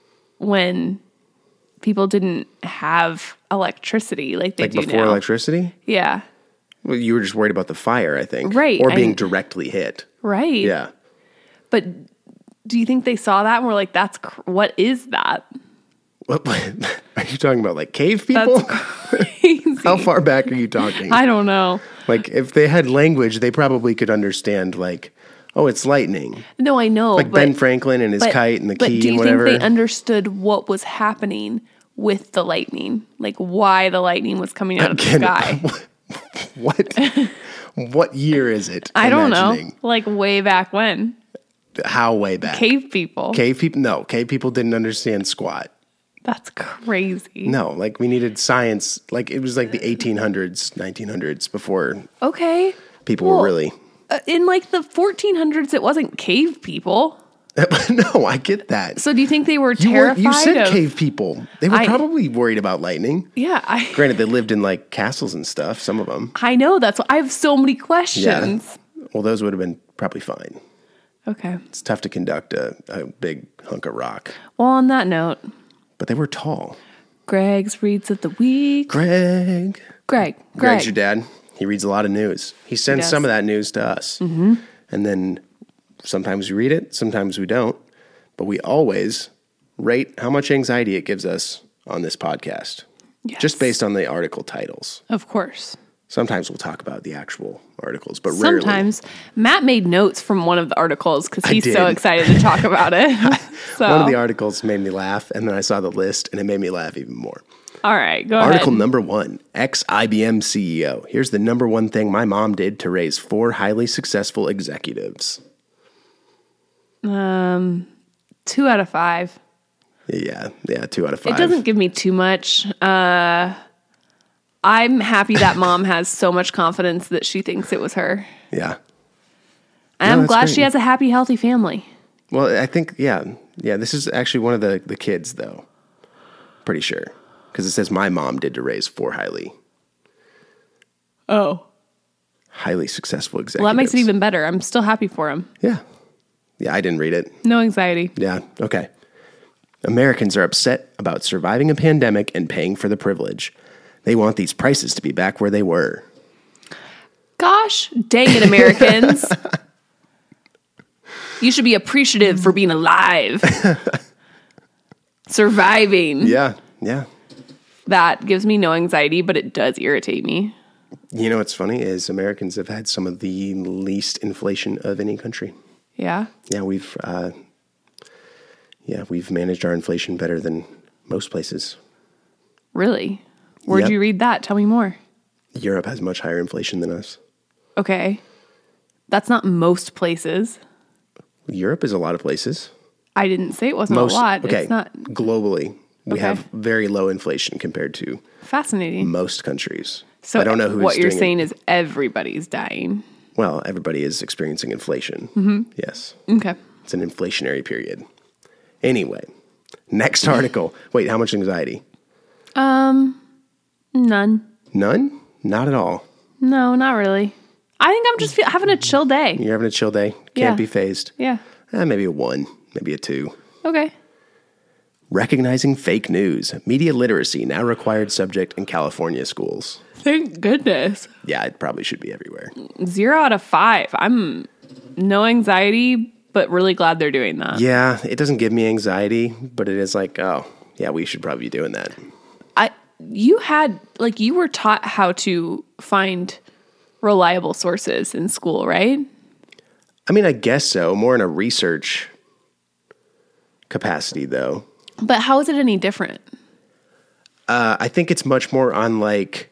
when people didn't have electricity like they Like do before now. electricity? Yeah. Well, you were just worried about the fire, I think. Right, Or being and- directly hit. Right. Yeah. But do you think they saw that and were like, that's, cr- what is that? What, are you talking about, like cave people? That's crazy. How far back are you talking? I don't know. Like, if they had language, they probably could understand, like, oh, it's lightning. No, I know. Like but, Ben Franklin and his but- kite and the but key do you and whatever. think they understood what was happening with the lightning? Like why the lightning was coming out Again, of the sky? What? What year is it? I don't Imagining. know. Like way back when. How way back? Cave people. Cave people? No, cave people didn't understand squat. That's crazy. No, like we needed science. Like it was like the eighteen hundreds, nineteen hundreds before Okay. people Well, were really. Uh, in like the fourteen hundreds, it wasn't cave people. No, I get that. So do you think they were You, were, terrified you said of... cave people. They were I- probably worried about lightning. Yeah, I, Granted, they lived in like castles and stuff, some of them. I know. That's I have so many Yeah. questions. Well, those would have been probably fine. Okay. It's tough to conduct a, a big hunk of rock. Well, on that note, But they were tall. Greg's Reads of the Week. Greg. Greg. Greg. Greg's your dad. He reads a lot of news. He sends does. some of that news to us. Mm-hmm. And then sometimes we read it, sometimes we don't. But we always rate how much anxiety it gives us on this podcast. Yes. Just based on the article titles. Of course. Sometimes we'll talk about the actual articles, but rarely. Sometimes Matt made notes from one of the articles because I he's so did. excited to talk about it. so, One of the articles made me laugh, and then I saw the list, and it made me laugh even more. all right, go Article ahead. number one, ex-I B M C E O. Here's the number one thing my mom did to raise four highly successful executives. Um, two out of five. Yeah, yeah, two out of five. It doesn't give me too much. Uh, I'm happy that mom has so much confidence that she thinks it was her. Yeah. And No, I'm that's glad great. she has a happy, healthy family. Well, I think, yeah, yeah, this is actually one of the, the kids, though. Pretty sure. Because it says my mom did to raise four highly, Oh. highly successful executives. Well, that makes it even better. I'm still happy for him. Yeah. Yeah, I didn't read it. No anxiety. Yeah, okay. Americans are upset about surviving a pandemic and paying for the privilege. They want these prices to be back where they were. Gosh dang it, Americans. You should be appreciative for being alive. Surviving. Yeah, yeah. That gives me no anxiety, but it does irritate me. You know what's funny is Americans have had some of the least inflation of any country. Yeah. Yeah, we've uh, yeah we've managed our inflation better than most places. Really? Where'd Yep. you read that? Tell me more. Europe has much higher inflation than us. Okay. That's not most places. Europe is a lot of places. I didn't say it wasn't Most a lot. okay. It's not Globally, we Okay. have very low inflation compared to fascinating. most countries. So I don't know who's what you're doing it. saying is everybody's dying. Well, everybody is experiencing inflation. Mm-hmm. Yes. Okay. It's an inflationary period. Anyway, next article. Wait, how much anxiety? Um, none. None? Not at all. No, not really. I think I'm just feel, having a chill day. You're having a chill day. Can't Yeah. be phased. Yeah. Eh, maybe a one, maybe a two. Okay. Recognizing fake news. Media literacy now required subject in California schools. Thank goodness. Yeah, it probably should be everywhere. Zero out of five. I'm no anxiety, but really glad they're doing that. Yeah, it doesn't give me anxiety, but it is like, oh, yeah, we should probably be doing that. I you had like you were taught how to find reliable sources in school, right? I mean, I guess so. More in a research capacity, though. But how is it any different? Uh, I think it's much more on like.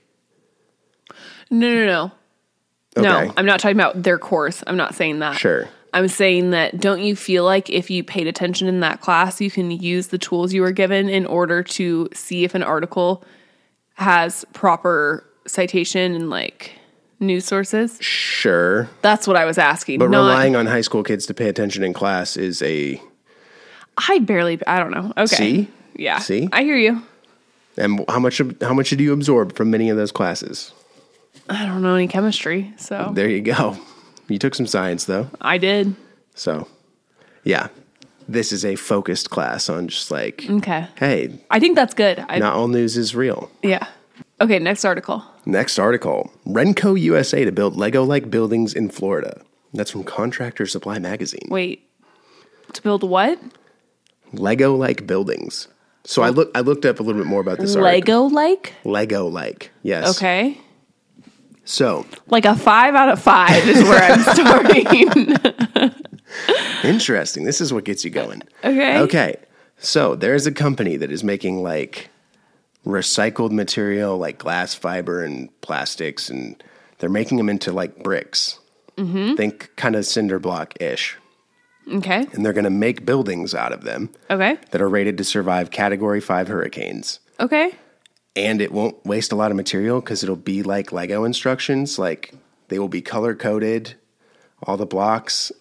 No, no, no. Okay. No, I'm not talking about their course. I'm not saying that. Sure. I'm saying that don't you feel like if you paid attention in that class, you can use the tools you were given in order to see if an article has proper citation and like news sources? Sure. That's what I was asking. But not, relying on high school kids to pay attention in class is a. I barely, I don't know. Okay. See? Yeah. See? I hear you. And how much how much did you absorb from many of those classes? I don't know any chemistry, so. There you go. You took some science, though. I did. So, yeah. This is a focused class on just like, Okay. hey, I think that's good. I, not all news is real. Yeah. Okay, next article. Next article. Renco U S A to build Lego-like buildings in Florida. That's from Contractor Supply Magazine. Wait. To build what? Lego-like buildings. So I look I looked up a little bit more about this article. Lego-like? Lego-like, yes. Okay. So, Like a five out of five is where I'm starting. interesting. This is what gets you going. Okay. Okay. So, there's a company that is making like recycled material like glass fiber and plastics, and they're making them into like bricks. Mm-hmm. Think kind of cinder block-ish. Okay. And they're going to make buildings out of them Okay. that are rated to survive Category five hurricanes. Okay. And it won't waste a lot of material because it'll be like Lego instructions. Like they will be color coded, all the blocks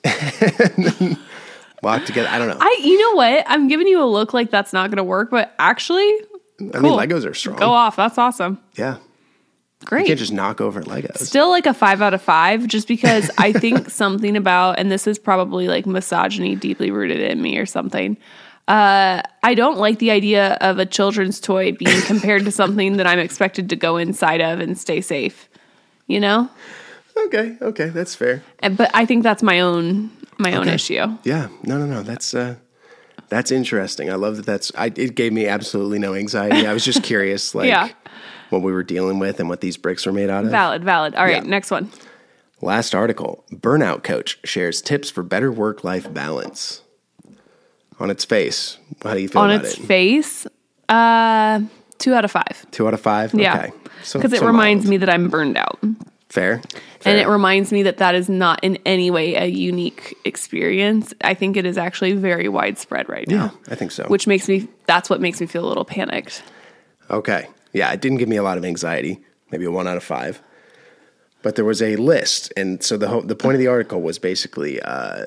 locked together. I don't know. I, you know what? I'm giving you a look like that's not going to work, but actually, I mean, Legos are strong. go off. That's awesome. Yeah. You Great. can't just knock over Legos. Still like a five out of five, just because I think something about, and this is probably like misogyny deeply rooted in me or something. Uh, I don't like the idea of a children's toy being compared to something that I'm expected to go inside of and stay safe. You know? Okay, okay, that's fair. And, but I think that's my own my own Okay. issue. Yeah, no, no, no. That's uh, that's interesting. I love that. That's. I, it gave me absolutely no anxiety. I was just curious, like Yeah. what we were dealing with and what these bricks were made out of. Valid, valid. All right, Yeah. next one. Last article: Burnout coach shares tips for better work-life balance. On its face, how do you feel On about its it? face, uh, two out of five. Two out of five. Yeah, Okay. So- because it so reminds mild. me that I'm burned out. Fair. And Fair. it reminds me that that is not in any way a unique experience. I think it is actually very widespread right Yeah, now. I think so. Which makes me, that's what makes me feel a little panicked. Okay. Yeah, it didn't give me a lot of anxiety. Maybe a one out of five. But there was a list, and so the whole, the point of the article was basically uh,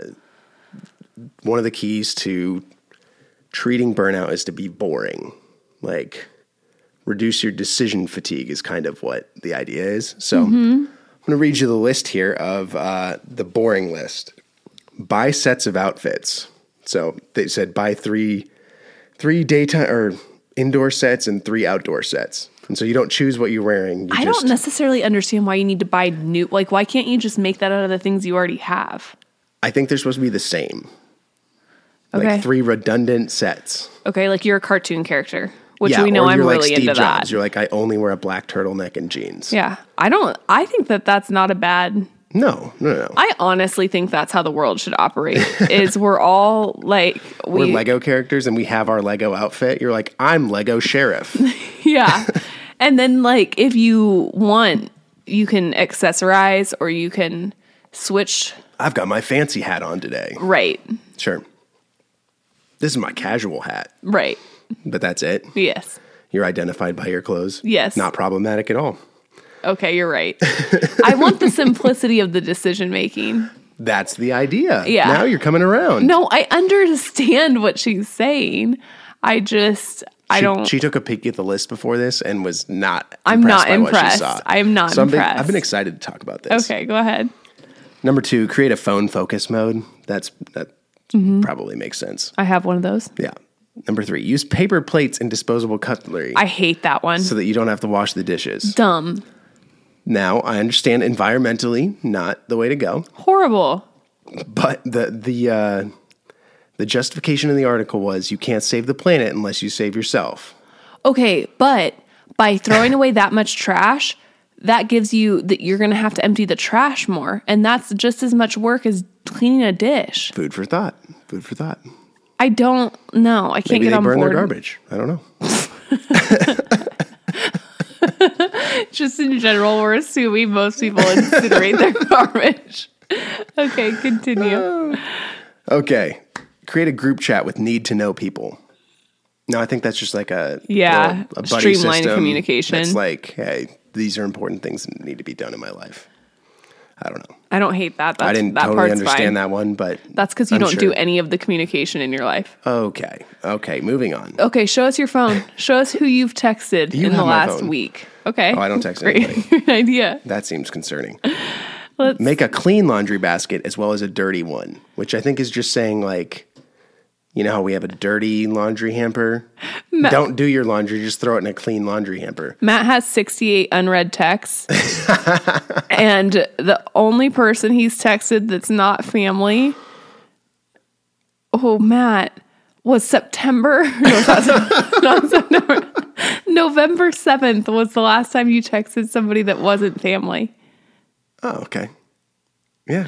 one of the keys to treating burnout is to be boring. Like reduce your decision fatigue is kind of what the idea is. So Mm-hmm. I'm going to read you the list here of uh, the boring list. Buy sets of outfits. So they said buy three three daytime or indoor sets and three outdoor sets. And so you don't choose what you're wearing. You I just, don't necessarily understand why you need to buy new, like, why can't you just make that out of the things you already have? I think they're supposed to be the same. Okay. Like three redundant sets. Okay, like you're a cartoon character, which yeah, we know or I'm you're really like Steve into Jobs. that. You're like, I only wear a black turtleneck and jeans. Yeah, I don't, I think that that's not a bad, No, no, no. I honestly think that's how the world should operate, is we're all like, We're we, Lego characters and we have our Lego outfit. You're like, I'm Lego Sheriff. yeah. And then like, if you want, you can accessorize or you can switch, I've got my fancy hat on today. right, Sure. This is my casual hat, right, but that's it. yes. You're identified by your clothes. Yes. Not problematic at all. Okay, you're right. I want the simplicity of the decision making. That's the idea. Yeah. Now you're coming around. No, I understand what she's saying. I just, I she, don't. She took a peek at the list before this and was not I'm impressed not by what she impressed. saw. I am not so I've been- impressed. I've been excited to talk about this. Okay, go ahead. Number two, create a phone focus mode. That's That Mm-hmm. probably makes sense. I have one of those. Yeah. Number three, use paper plates and disposable cutlery I hate that one. so that you don't have to wash the dishes. Dumb. Now, I understand environmentally not the way to go, Horrible. But the the uh, the justification in the article was you can't save the planet unless you save yourself. Okay, but by throwing away that much trash, that gives you that you're going to have to empty the trash more, and that's just as much work as cleaning a dish. Food for thought. Food for thought. I don't know. I can't Maybe get they on burn board. their garbage. I don't know. Just in general, we're assuming most people incinerate their garbage. Okay, continue. Okay. Create a group chat with need to know people. No, I think that's just like a Yeah, a, a buddy streamlined system. communication. It's like, hey, these are important things that need to be done in my life. I don't know. I don't hate that. That's, I didn't that totally part's understand fine. that one, but That's because you I'm don't sure. do any of the communication in your life. Okay. Okay. Moving on. Okay, show us your phone. Show us who you've texted You in the have my last phone. week. Okay. Oh, I don't text Great. anybody. Great idea. That seems concerning. Let's, Make a clean laundry basket as well as a dirty one, which I think is just saying like, you know how we have a dirty laundry hamper? Don't do your laundry, just throw it in a clean laundry hamper. Matt has sixty-eight unread texts. And the only person he's texted that's not family, oh, Matt, was September. No, it's not, not September. November seventh was the last time you texted somebody that wasn't family. Oh, okay. Yeah.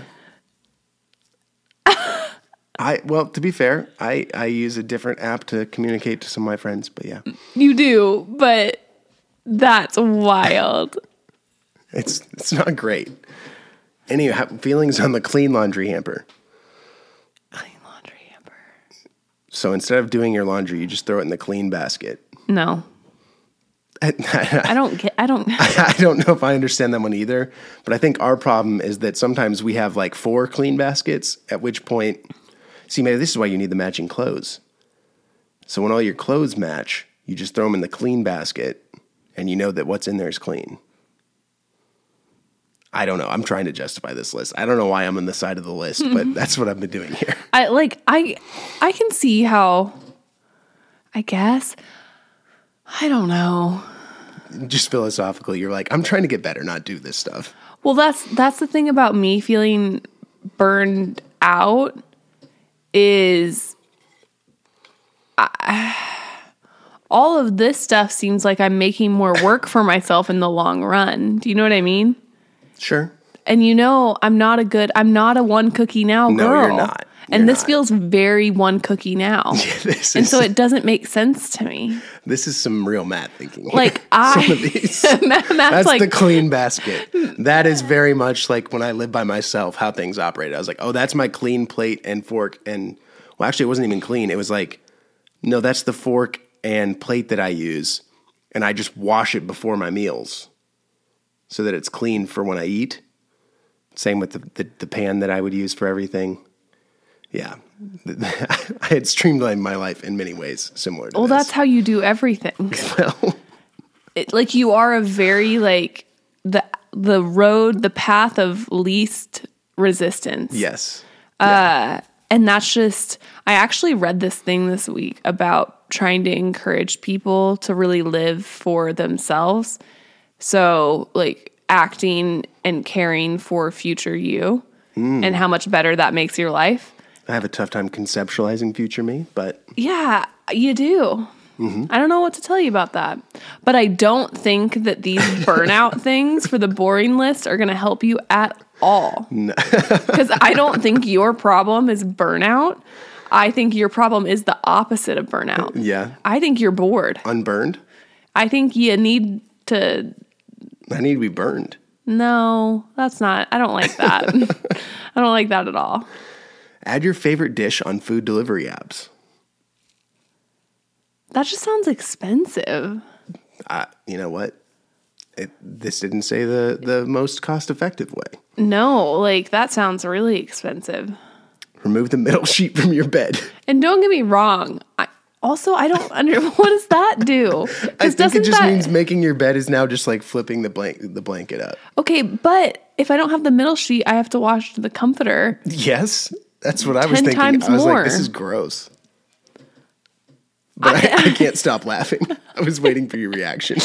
I well, to be fair, I, I use a different app to communicate to some of my friends, but yeah. You do, but that's wild. It's it's not great. Any ha- feelings on the clean laundry hamper? Clean laundry hamper. So instead of doing your laundry, you just throw it in the clean basket. No. I, I don't get, I don't. I don't know if I understand that one either, but I think our problem is that sometimes we have like four clean baskets, at which point, see, maybe this is why you need the matching clothes. So when all your clothes match, you just throw them in the clean basket and you know that what's in there is clean. I don't know. I'm trying to justify this list. I don't know why I'm on the side of the list, but that's what I've been doing here. I like, I, I can see how, I guess, I don't know. Just philosophically, you're like, I'm trying to get better, not do this stuff. Well, that's that's the thing about me feeling burned out is I, all of this stuff seems like I'm making more work for myself in the long run. Do you know what I mean? Sure. And you know, I'm not a good, I'm not a one cookie now girl. No, you're not. You're and this not. feels very one cookie now. This And is, so it doesn't make sense to me. this is some real Matt thinking. Like I, Some of these. Matt, Matt's That's like, the clean basket. That is very much like when I lived by myself, how things operated. I was like, oh, that's my clean plate and fork. And well, actually, it wasn't even clean. It was like, no, that's the fork and plate that I use. And I just wash it before my meals so that it's clean for when I eat. Same with the, the, the pan that I would use for everything. Yeah. I had streamlined my life in many ways similar to well, this. that's how you do everything. Well, It, like you are a very like the the road, the path of least resistance. yes. Uh, and that's just, I actually read this thing this week about trying to encourage people to really live for themselves. So like acting and caring for future you Mm. and how much better that makes your life. I have a tough time conceptualizing future me, but Yeah, you do. Mm-hmm. I don't know what to tell you about that. But I don't think that these burnout things for the boring list are going to help you at all. Because I don't think your problem is burnout. I think your problem is the opposite of burnout. yeah, I think you're bored. unburned. I think you need to. I need to be burned. No, that's not. I don't like that. I don't like that at all. Add your favorite dish on food delivery apps. That just sounds expensive. Uh, you know what? It, this didn't say the, the most cost-effective way. No, like that sounds really expensive. Remove the middle sheet from your bed. And don't get me wrong. I, also, I don't under. What does that do? I think doesn't it just that, means making your bed is now just like flipping the blank the blanket up. Okay, but if I don't have the middle sheet, I have to wash the comforter. Yes, that's what I was Ten thinking. times I was more. like, this is gross. But I, I can't stop laughing. I was waiting for your reaction.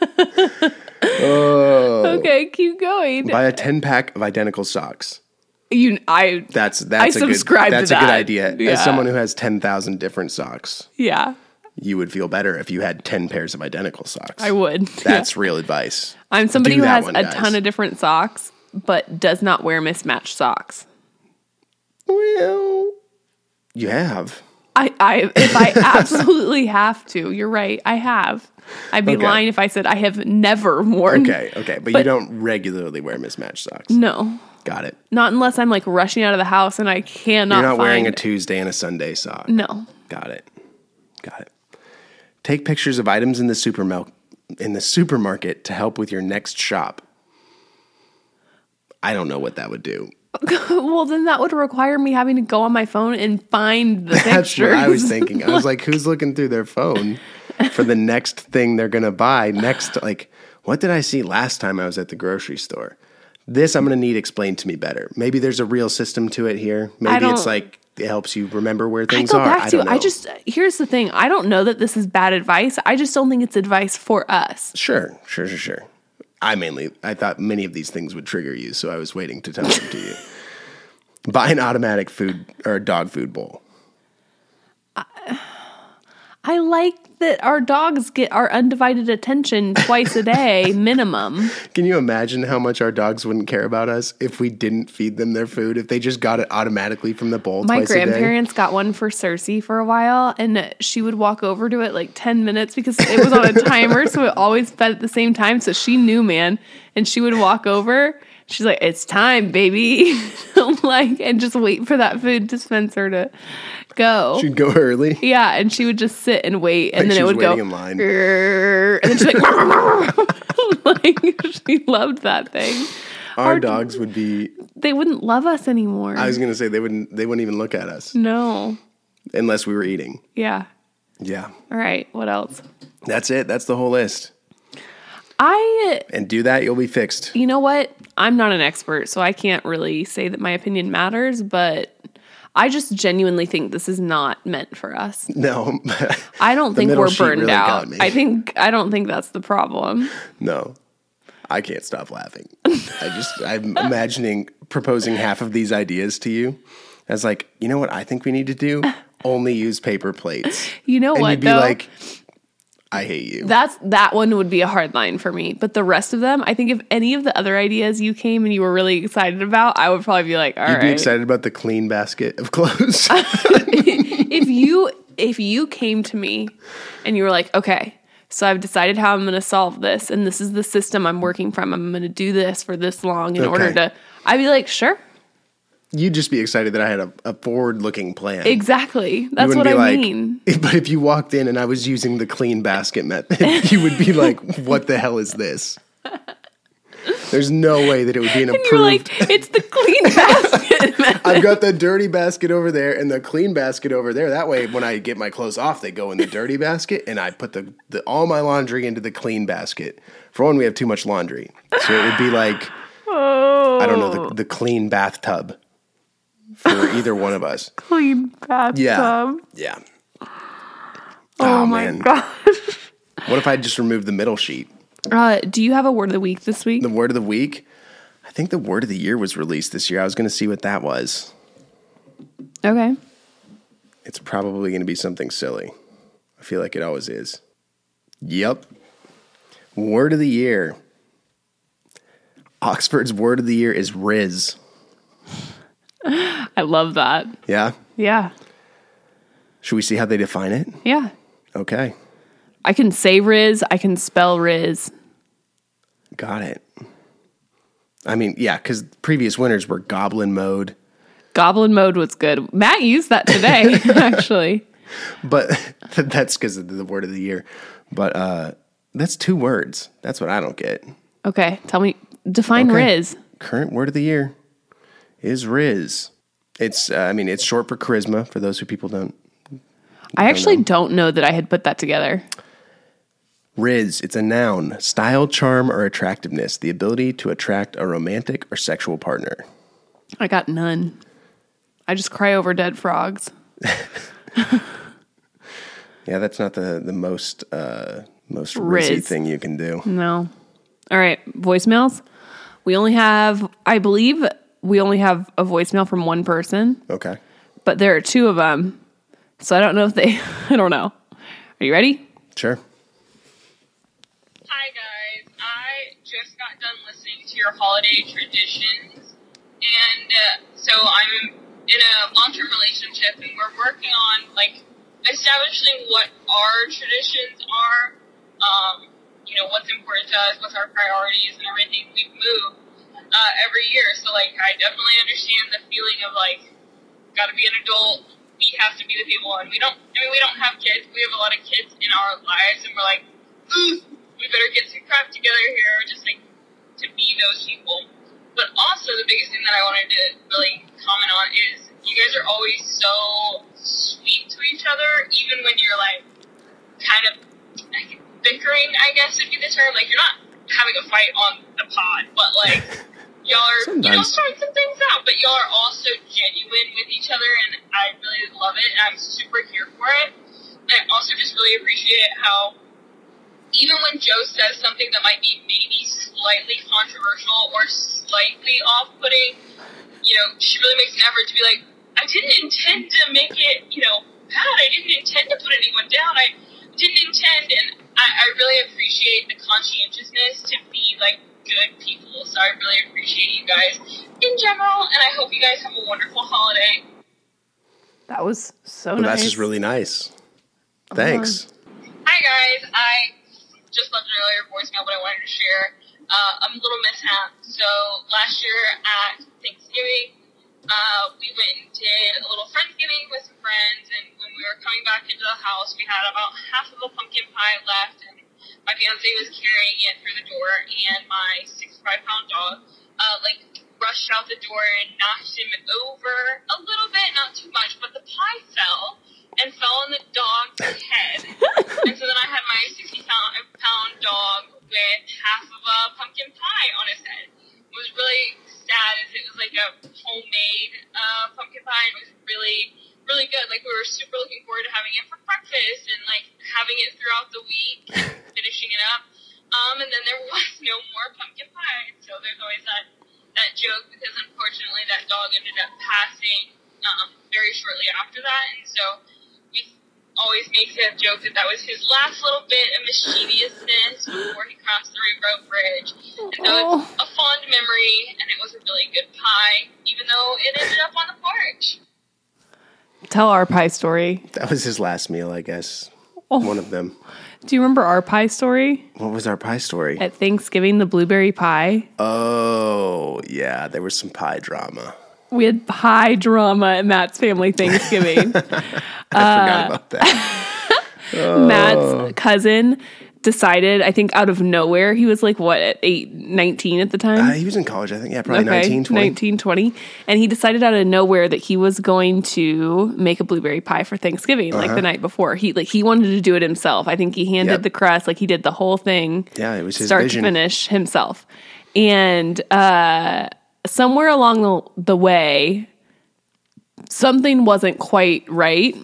Okay, keep going. Buy a ten pack of identical socks. You, I, That's that's I a good subscribe to that's a that. good idea. Yeah. As someone who has ten thousand different socks, yeah, you would feel better if you had ten pairs of identical socks. I would. That's real advice. I'm somebody Do who that has one, a guys. ton of different socks, but does not wear mismatched socks. Well, you have. I, I if I absolutely have to, you're right. I have. I'd be Okay. lying if I said I have never worn. Okay, okay. But, you don't regularly wear mismatched socks. No, Got it. not unless I'm like rushing out of the house and I cannot. You're not find, wearing a Tuesday and a Sunday sock. No. Got it. Got it. Take pictures of items in the supermel- in the supermarket to help with your next shop. I don't know what that would do. Well, then that would require me having to go on my phone and find the That's pictures. what I was thinking. I was like, who's looking through their phone for the next thing they're going to buy? Next, like, what did I see last time I was at the grocery store? This I'm going to need explained to me better. Maybe there's a real system to it here. Maybe it's don't- like it helps you remember where I things go are. back I to don't know. I just here's the thing. I don't know that this is bad advice. I just don't think it's advice for us. Sure, sure, sure, sure. I mainly, I thought many of these things would trigger you, so I was waiting to tell them to you. Buy an automatic food or a dog food bowl. I like that our dogs get our undivided attention twice a day minimum. Can you imagine how much our dogs wouldn't care about us if we didn't feed them their food, if they just got it automatically from the bowl My twice a day? grandparents got one for Cersei for a while, and she would walk over to it like ten minutes because it was on a timer, so it always fed at the same time. So she knew, man, and she would walk over. She's like, "It's time, baby," like, and just wait for that food dispenser to go. She'd go early. Yeah, and she would just sit and wait, and Like then she it was would go. waiting in line. "Grrr," and then she's like, like she loved that thing. Our Our- dogs would be, They wouldn't love us anymore. I was going to say, they wouldn't, they wouldn't even look at us no. unless we were eating. Yeah. Yeah. All right. What else? That's it. That's the whole list. I, And do that, you'll be fixed. you know what? I'm not an expert, so I can't really say that my opinion matters, but I just genuinely think this is not meant for us. No. I don't The think middle we're sheet burned really got out. me. I think, I don't think that's the problem. No. I can't stop laughing. I just, I'm imagining proposing half of these ideas to you as like, you know what I think we need to do? Only use paper plates. You know And what, you'd be though? like, I hate you. That's that one would be a hard line for me. But the rest of them, I think if any of the other ideas you came and you were really excited about, I would probably be like, all You'd right. be excited about the clean basket of clothes. if you if you came to me and you were like, okay, so I've decided how I'm going to solve this, and this is the system I'm working from. I'm going to do this for this long in Okay. order to. I'd be like, sure, You'd just be excited that I had a, a forward-looking plan. exactly. You That's wouldn't what be I like- mean. But if you walked in and I was using the clean basket method, you would be like, what the hell is this? There's no way that it would be an And approved. you're like, it's the clean basket. method. I've got the dirty basket over there and the clean basket over there. That way, when I get my clothes off, they go in the dirty basket, and I put the, the all my laundry into the clean basket. For one, we have too much laundry, so it would be like oh, I don't know the, the clean bathtub for either one of us. clean bathtub. Yeah, yeah. Oh, my man. gosh. What if I just removed the middle sheet? Uh, do you have a word of the week this week? The word of the week. I think the word of the year was released this year. I was going to see what that was. Okay. It's probably going to be something silly. I feel like it always is. Yep. Word of the year. Oxford's word of the year is Riz. I love that. Yeah? Yeah. Should we see how they define it? Yeah. Okay. I can say Riz. I can spell Riz. Got it. I mean, yeah, because previous winners were Goblin Mode. Goblin mode was good. Matt used that today, actually. But that's because of the word of the year. But uh, that's two words. That's what I don't get. Okay. Tell me, define Okay. Riz. Current word of the year is Riz. It's, uh, I mean, it's short for charisma, for those who people don't. I actually don't know that I had put that together. Riz, it's a noun, style, charm, or attractiveness, the ability to attract a romantic or sexual partner. I got none. I just cry over dead frogs. Yeah, that's not the, the most, uh, most Riz. rizzy thing you can do. No. All right. Voicemails. We only have, I believe, we only have a voicemail from one person, Okay. but there are two of them. So I don't know if they, I don't know. Are you ready? Sure. Hi guys, I just got done listening to your holiday traditions, and uh, so I'm in a long-term relationship, and we're working on like establishing what our traditions are. Um, you know, what's important to us, what's our priorities, and everything we move uh, every year. So like, I definitely understand the feeling of like, got to be an adult. We have to be the people, and we don't. I mean, we don't have kids. We have a lot of kids in our lives, and we're like, ooh, we better get some crap together here, just like to be those people. But also, the biggest thing that I wanted to really comment on is you guys are always so sweet to each other, even when you're like kind of like, bickering, I guess would be the term. Like, you're not having a fight on the pod, but like y'all are, Sometimes. you know, sorting some things out. But y'all are also genuine with each other, and I really love it. And I'm super here for it. And I also just really appreciate how even when Joe says something that might be maybe slightly controversial or slightly off-putting, you know, she really makes an effort to be like, I didn't intend to make it, you know, bad. I didn't intend to put anyone down. I didn't intend, and I, I really appreciate the conscientiousness to be, like, good people. So I really appreciate you guys in general, and I hope you guys have a wonderful holiday. That was so well, nice. That's just really nice. Thanks. Uh-huh. Hi, guys. I just left an earlier voicemail, but I wanted to share uh, a little mishap. So last year at Thanksgiving, uh, we went and did a little Friendsgiving with some friends, and when we were coming back into the house, we had about half of a pumpkin pie left, and my fiance was carrying it through the door, and my sixty-five pound dog, uh, like, rushed out the door and knocked him over a little bit, not too much, but the pie fell and fell on the dog's head. And so then I had my sixty pound dog with half of a pumpkin pie on his head. It was really sad, as it was like a homemade uh, pumpkin pie. It was really, really good. Like, we were super looking forward to having it for breakfast and, like, having it throughout the week, finishing it up. Um, and then there was no more pumpkin pie. So there's always that, that joke, because unfortunately that dog ended up passing um, very shortly after that. And so we always make that joke that that was his last little bit of mischievousness before he crossed the Rainbow Bridge. And so Oh. it's a fond memory, and it was a really good pie, even though it ended up on the porch. Tell our pie story. That was his last meal, I guess. Oh. One of them. Do you remember our pie story? What was our pie story? At Thanksgiving, the blueberry pie. Oh, yeah. There was some pie drama. We had pie drama at Matt's family Thanksgiving. I forgot about that. Oh. Matt's cousin decided, I think out of nowhere, he was like, what, at eight, nineteen at the time? Uh, he was in college, I think. Yeah, probably nineteen, twenty. nineteen, twenty. And he decided out of nowhere that he was going to make a blueberry pie for Thanksgiving, uh-huh. like the night before. He like he wanted to do it himself. I think he handed yep. the crust, like he did the whole thing. Yeah, it was his start vision. to finish himself. And uh, somewhere along the, the way, something wasn't quite right.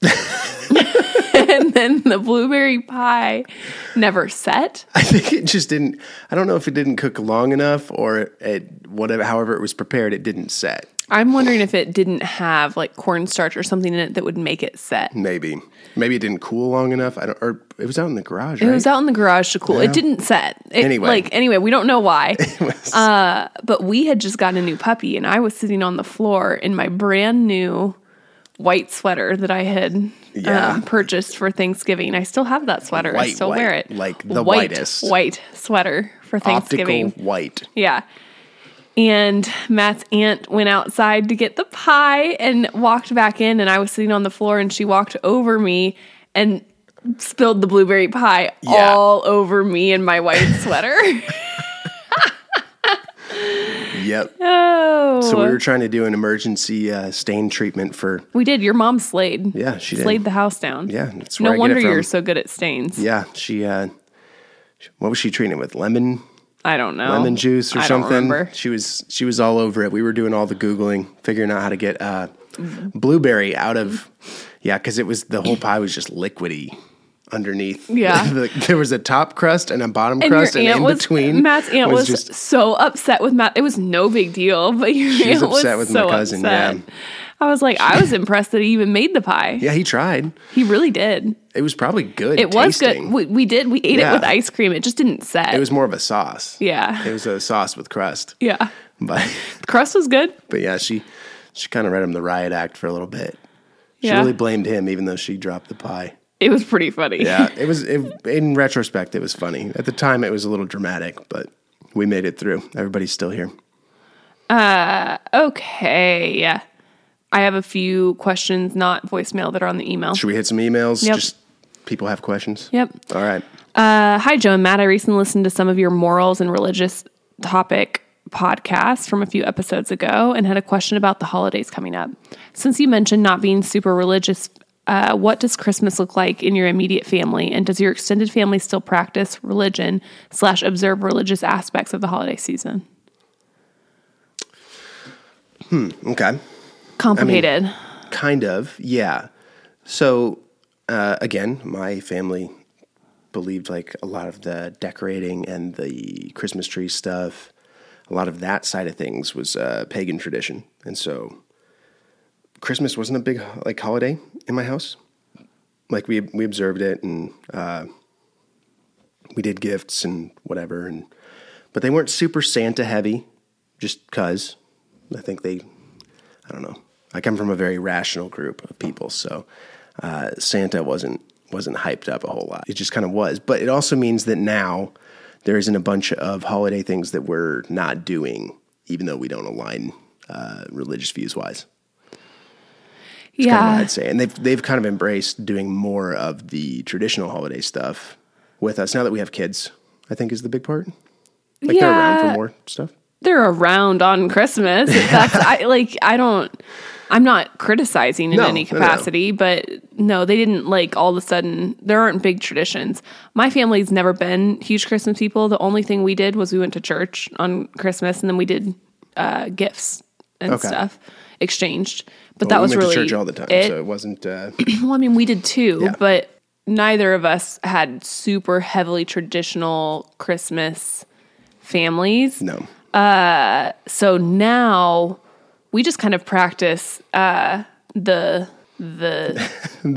And then the blueberry pie never set. I think it just didn't, I don't know if it didn't cook long enough or it, whatever, however it was prepared, it didn't set. I'm wondering if it didn't have like cornstarch or something in it that would make it set. Maybe. Maybe it didn't cool long enough. I don't, or it was out in the garage, It right? was out in the garage to cool. Yeah. It didn't set. It, Anyway. Like, anyway, we don't know why. It was- uh, but we had just gotten a new puppy, and I was sitting on the floor in my brand new white sweater that I had Yeah. um, purchased for Thanksgiving. I still have that sweater. I White, still white, wear it. like the white, whitest. White sweater for Thanksgiving. Optical white. Yeah. And Matt's aunt went outside to get the pie and walked back in, and I was sitting on the floor, and she walked over me and spilled the blueberry pie Yeah. all over me in my white sweater. Yep. Oh. So we were trying to do an emergency uh, stain treatment for, We did. Your mom slayed. Yeah, she did. Slayed the house down. yeah, that's No where I wonder get it from. you're so good at stains. Yeah, she, uh, what was she treating it with? Lemon? I don't know. lemon juice or I something. Don't remember. She was she was all over it. We were doing all the Googling, figuring out how to get uh, blueberry out of, yeah, because it was, the whole pie was just liquidy. underneath. Yeah. There was a top crust and a bottom And crust, your and aunt in was, between. Matt's aunt was, just so upset with Matt. It was no big deal, but your She was aunt was upset with so my cousin, upset. yeah. I was like, I was impressed that he even made the pie. Yeah, he tried. He really did. It was probably good. It was tasting. good. We, we did. We ate Yeah. it with ice cream. It just didn't set. It was more of a sauce. Yeah. It was a sauce with crust. Yeah. But The crust was good. but yeah, she she kind of read him the riot act for a little bit. She Yeah. really blamed him, even though she dropped the pie. It was pretty funny. Yeah, it was. It, in retrospect, it was funny. At the time, it was a little dramatic, but we made it through. Everybody's still here. Okay. Yeah. I have a few questions, not voicemail, that are on the email. Should we hit some emails? Yep. Just people have questions. Yep. All right. Uh, hi, Joe and Matt. I recently listened to some of your morals and religious topic podcasts from a few episodes ago and had a question about the holidays coming up. Since you mentioned not being super religious, uh, what does Christmas look like in your immediate family? And does your extended family still practice religion slash observe religious aspects of the holiday season? Okay. Complicated. Kind of, yeah. So, uh, again, my family believed like a lot of the decorating and the Christmas tree stuff, a lot of that side of things was uh, pagan tradition. And so Christmas wasn't a big like holiday in my house. Like we we observed it and uh, we did gifts and whatever, and but they weren't super Santa heavy, just cause I think they, I don't know. I come from a very rational group of people, so uh, Santa wasn't wasn't hyped up a whole lot. It just kind of was. But it also means that now there isn't a bunch of holiday things that we're not doing, even though we don't align uh, religious views wise. That's yeah. kind of what I'd say. And they've they've kind of embraced doing more of the traditional holiday stuff with us now that we have kids. I think is the big part. Like they're around for Yeah. more stuff. They're around on Christmas. That's I like I don't I'm not criticizing in No, any no, no. capacity, but no, they didn't like all of a sudden there aren't big traditions. My family's never been huge Christmas people. The only thing we did was we went to church on Christmas and then we did uh, gifts and Okay. stuff exchanged. But Well, that we was went really to church all the time, it. so it wasn't. Uh, Well, I mean, we did too, Yeah. but neither of us had super heavily traditional Christmas families. no. So now we just kind of practice uh, the the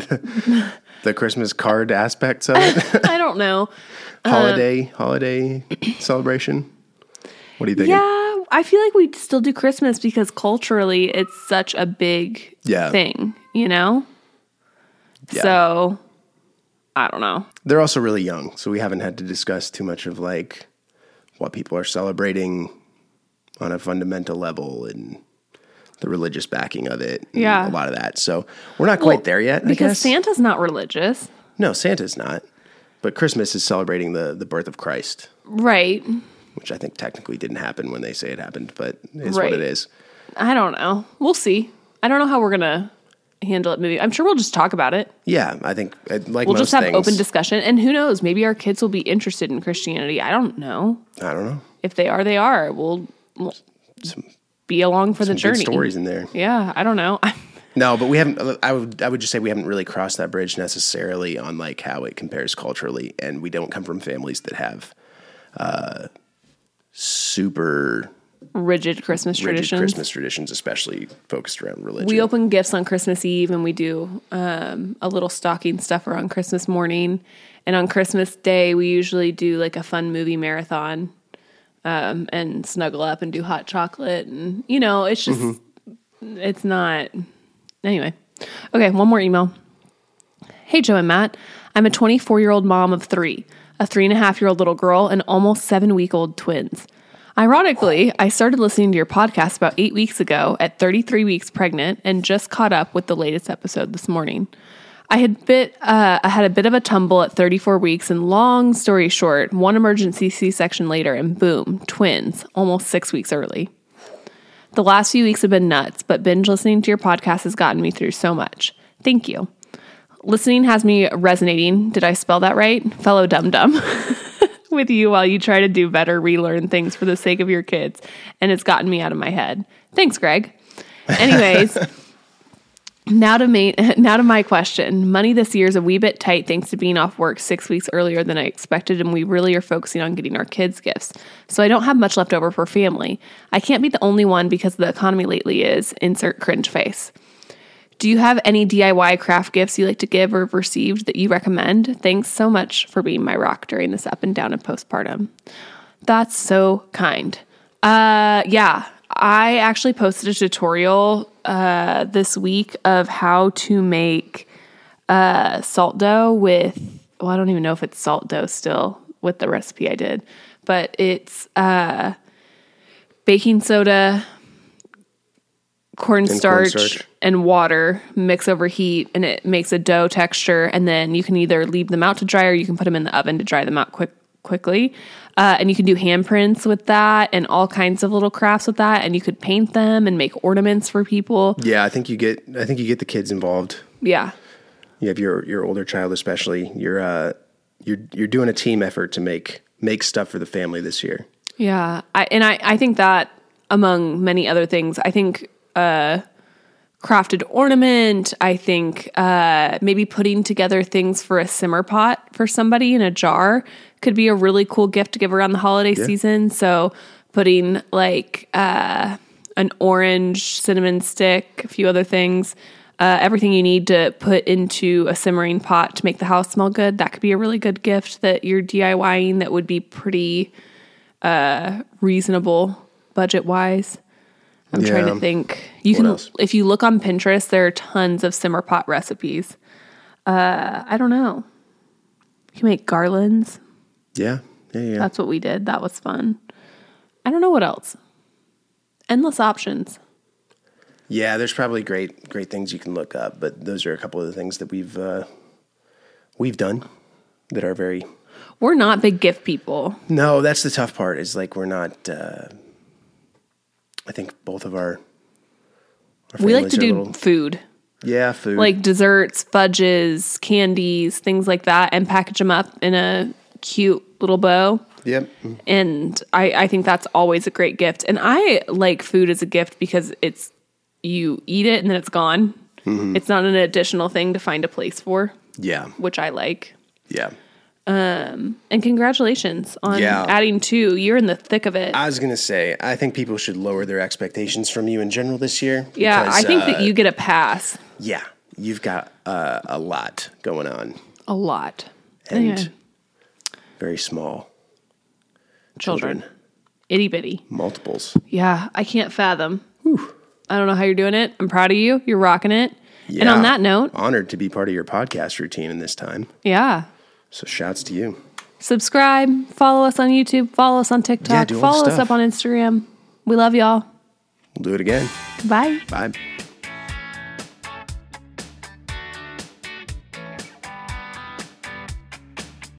The Christmas card aspects of it. I don't know. holiday holiday celebration. What are you thinking? Yeah, I feel like we still do Christmas because culturally it's such a big Yeah. thing, you know? Yeah. So I don't know. They're also really young, so we haven't had to discuss too much of like what people are celebrating on a fundamental level and the religious backing of it. and Yeah. a lot of that. So we're not quite Well, there yet. I Because guess. Santa's not religious. No, Santa's not. But Christmas is celebrating the the birth of Christ, Right. which I think technically didn't happen when they say it happened, but is Right. what it is. I don't know. We'll see. I don't know how we're going to handle it. Maybe I'm sure we'll just talk about it. Yeah, I think uh, like We'll most just have things, open discussion. And who knows? Maybe our kids will be interested in Christianity. I don't know. I don't know. If they are, they are. We'll, we'll be along for the Some journey. good stories in there. Yeah, I don't know. No, but we haven't. I would. I would just say we haven't really crossed that bridge necessarily on like how it compares culturally, and we don't come from families that have uh, super Rigid Christmas rigid traditions. Christmas traditions, especially focused around religion. We open gifts on Christmas Eve and we do um, a little stocking stuffer on Christmas morning. And on Christmas Day, we usually do like a fun movie marathon um, and snuggle up and do hot chocolate. And, you know, it's just, Mm-hmm. it's not. Anyway. Okay, one more email. Hey, Joe and Matt. I'm a twenty-four-year-old mom of three, a three-and-a-half-year-old little girl, and almost seven-week-old twins. Ironically, I started listening to your podcast about eight weeks ago at thirty-three weeks pregnant and just caught up with the latest episode this morning. I had bit, uh, I had a bit of a tumble at thirty-four weeks, and long story short, one emergency C-section later, and boom, twins, almost six weeks early. The last few weeks have been nuts, but binge listening to your podcast has gotten me through so much. Thank you. Listening has me resonating. Did I spell that right? Fellow dum-dum. With you while you try to do better, relearn things for the sake of your kids. And it's gotten me out of my head. Thanks, Greg. Anyways, Now to ma- now to my question. Money this year is a wee bit tight thanks to being off work six weeks earlier than I expected, and we really are focusing on getting our kids gifts. So I don't have much left over for family. I can't be the only one because the economy lately is insert cringe face. Do you have any D I Y craft gifts you like to give or have received that you recommend? Thanks so much for being my rock during this up and down of postpartum. That's so kind. Uh, yeah, I actually posted a tutorial uh, this week of how to make uh, salt dough with, well, I don't even know if it's salt dough still with the recipe I did, but it's uh, baking soda, cornstarch, cornstarch. and water, mix over heat, and it makes a dough texture. And then you can either leave them out to dry or you can put them in the oven to dry them out quick quickly. Uh, and you can do handprints with that and all kinds of little crafts with that. And you could paint them and make ornaments for people. Yeah, I think you get I think you get the kids involved. Yeah. You have your your older child especially. You're uh you're you're doing a team effort to make make stuff for the family this year. Yeah. I, and I, I think that among many other things, I think uh, crafted ornament, I think uh, maybe putting together things for a simmer pot for somebody in a jar could be a really cool gift to give around the holiday Yeah. season. So putting like uh, an orange cinnamon stick, a few other things, uh, everything you need to put into a simmering pot to make the house smell good. That could be a really good gift that you're DIYing that would be pretty uh, reasonable budget wise. I'm Yeah. trying to think. You What can, else? if you look on Pinterest, there are tons of simmer pot recipes. Uh, I don't know. You can make garlands. Yeah. Yeah, yeah. That's what we did. That was fun. I don't know what else. Endless options. Yeah, there's probably great great things you can look up, but those are a couple of the things that we've uh, we've done that are very. We're not big gift people. No, that's the tough part. Is like we're not. Uh, I think both of our. our We like to families are do a little- food, yeah, food. like desserts, fudges, candies, things like that, and package them up in a cute little bow. Yep. And I, I think that's always a great gift. And I like food as a gift because it's, you eat it and then it's gone. Mm-hmm. It's not an additional thing to find a place for, Yeah. which I like. Yeah. And congratulations on Yeah. adding two. You're in the thick of it. I was gonna say, I think people should lower their expectations from you in general this year. yeah, because, I think uh, that you get a pass. Yeah, you've got uh, a lot going on, A lot. and Yeah. very small Children. children, Itty bitty. multiples. Yeah, I can't fathom. I don't know how you're doing it. I'm proud of you. You're rocking it. Yeah. And on that note, honored to be part of your podcast routine in this time. yeah. So shouts to you. Subscribe, follow us on YouTube, follow us on TikTok, Yeah, do all the follow us stuff. up on Instagram. We love y'all. We'll do it again. Bye. Bye.